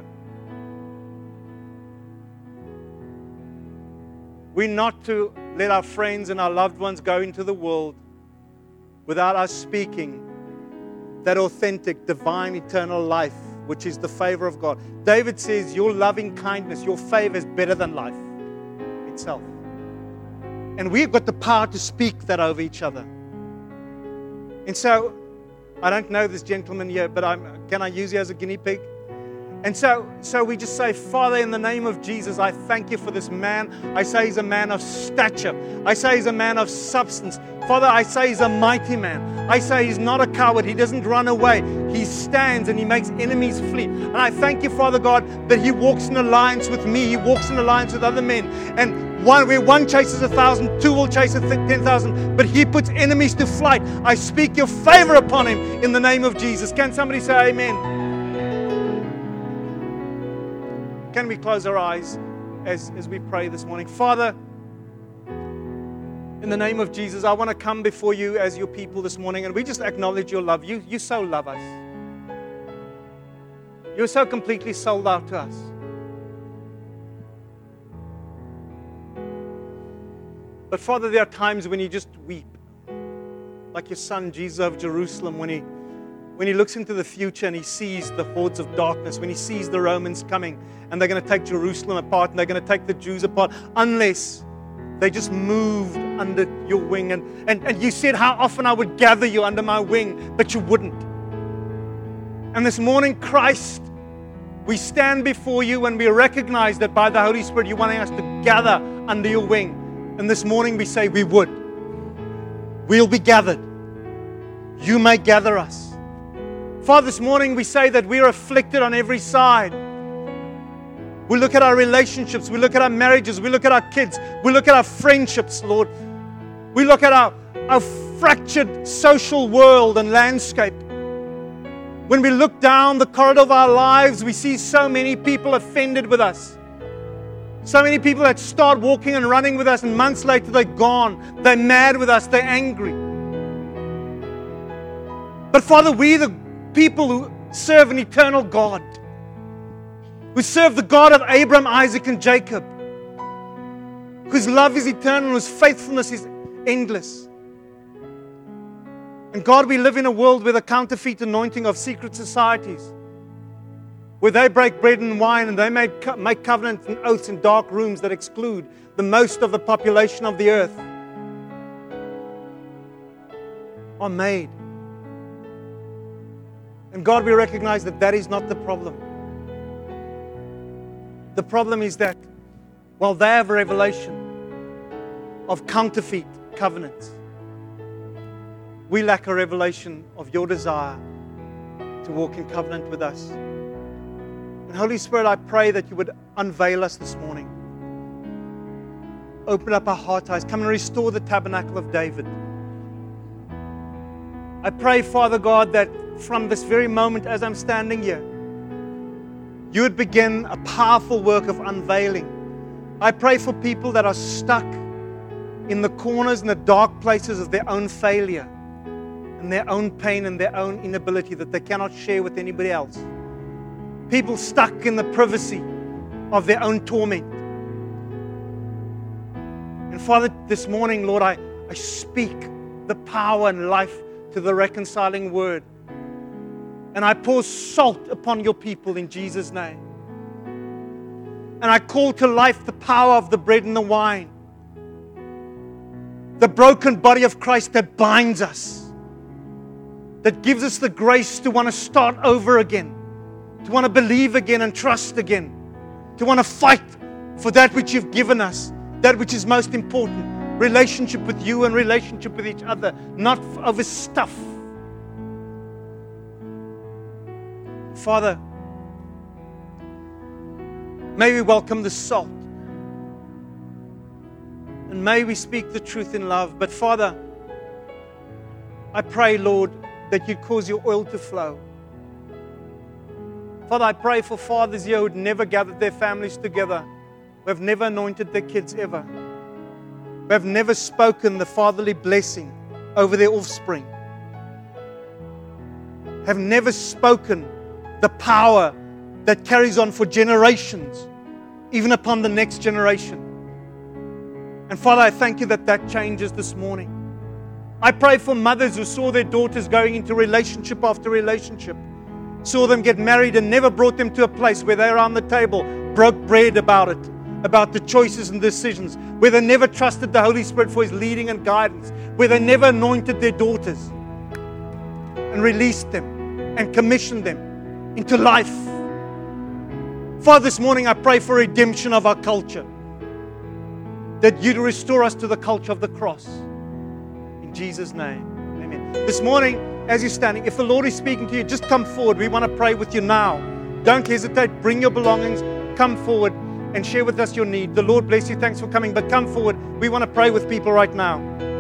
We're not to let our friends and our loved ones go into the world without us speaking that authentic, divine, eternal life, which is the favor of God. David says, your loving kindness, your favor is better than life itself. And we've got the power to speak that over each other. And so, I don't know this gentleman here, but can I use you as a guinea pig? And so we just say, Father, in the name of Jesus, I thank you for this man. I say he's a man of stature. I say he's a man of substance. Father, I say he's a mighty man. I say he's not a coward. He doesn't run away. He stands and he makes enemies flee. And I thank you, Father God, that he walks in alliance with me. He walks in alliance with other men. And where one chases 1,000, two will chase 10,000. But he puts enemies to flight. I speak your favor upon him in the name of Jesus. Can somebody say amen? Can we close our eyes as we pray this morning? Father, in the name of Jesus, I want to come before you as your people this morning, and we just acknowledge your love. You so love us. You're so completely sold out to us. But Father, there are times when you just weep, like your son Jesus of Jerusalem, when he looks into the future and he sees the hordes of darkness, when he sees the Romans coming and they're going to take Jerusalem apart and they're going to take the Jews apart, unless they just moved under your wing. And you said how often I would gather you under my wing, but you wouldn't. And this morning, Christ, we stand before you and we recognize that by the Holy Spirit, you're wanting us to gather under your wing. And this morning we say we would. We'll be gathered. You may gather us. Father, this morning we say that we're afflicted on every side. We look at our relationships, we look at our marriages, we look at our kids, we look at our friendships, Lord. We look at our fractured social world and landscape. When we look down the corridor of our lives, we see so many people offended with us. So many people that start walking and running with us, and months later they're gone. They're mad with us, they're angry. But Father, we the people who serve an eternal God. We serve the God of Abraham, Isaac, and Jacob, whose love is eternal, whose faithfulness is endless. And God, we live in a world with a counterfeit anointing of secret societies, where they break bread and wine and they make covenants and oaths in dark rooms that exclude the most of the population of the earth are made. And God, we recognize that that is not the problem. The problem is that while they have a revelation of counterfeit covenants, we lack a revelation of your desire to walk in covenant with us. And Holy Spirit, I pray that you would unveil us this morning. Open up our heart eyes. Come and restore the tabernacle of David. I pray, Father God, that from this very moment as I'm standing here, you would begin a powerful work of unveiling. I pray for people that are stuck in the corners and the dark places of their own failure and their own pain and their own inability that they cannot share with anybody else. People stuck in the privacy of their own torment. And Father, this morning, Lord, I speak the power and life to the reconciling word. And I pour salt upon your people in Jesus' name. And I call to life the power of the bread and the wine. The broken body of Christ that binds us. That gives us the grace to want to start over again. To want to believe again and trust again. To want to fight for that which you've given us. That which is most important. Relationship with you and relationship with each other. Not over stuff. Father, may we welcome the salt. And may we speak the truth in love. But Father, I pray, Lord, that you cause your oil to flow. Father, I pray for fathers here who never gathered their families together, who have never anointed their kids ever, who have never spoken the fatherly blessing over their offspring, have never spoken the power that carries on for generations, even upon the next generation. And Father, I thank you that that changes this morning. I pray for mothers who saw their daughters going into relationship after relationship, saw them get married and never brought them to a place where they around the table broke bread about it, about the choices and decisions, where they never trusted the Holy Spirit for His leading and guidance, where they never anointed their daughters and released them and commissioned them into life. Father, this morning I pray for redemption of our culture, that you'd restore us to the culture of the cross. In Jesus' name, amen. This morning, as you're standing, if the Lord is speaking to you, just come forward. We want to pray with you now. Don't hesitate. Bring your belongings. Come forward and share with us your need. The Lord bless you. Thanks for coming. But come forward. We want to pray with people right now.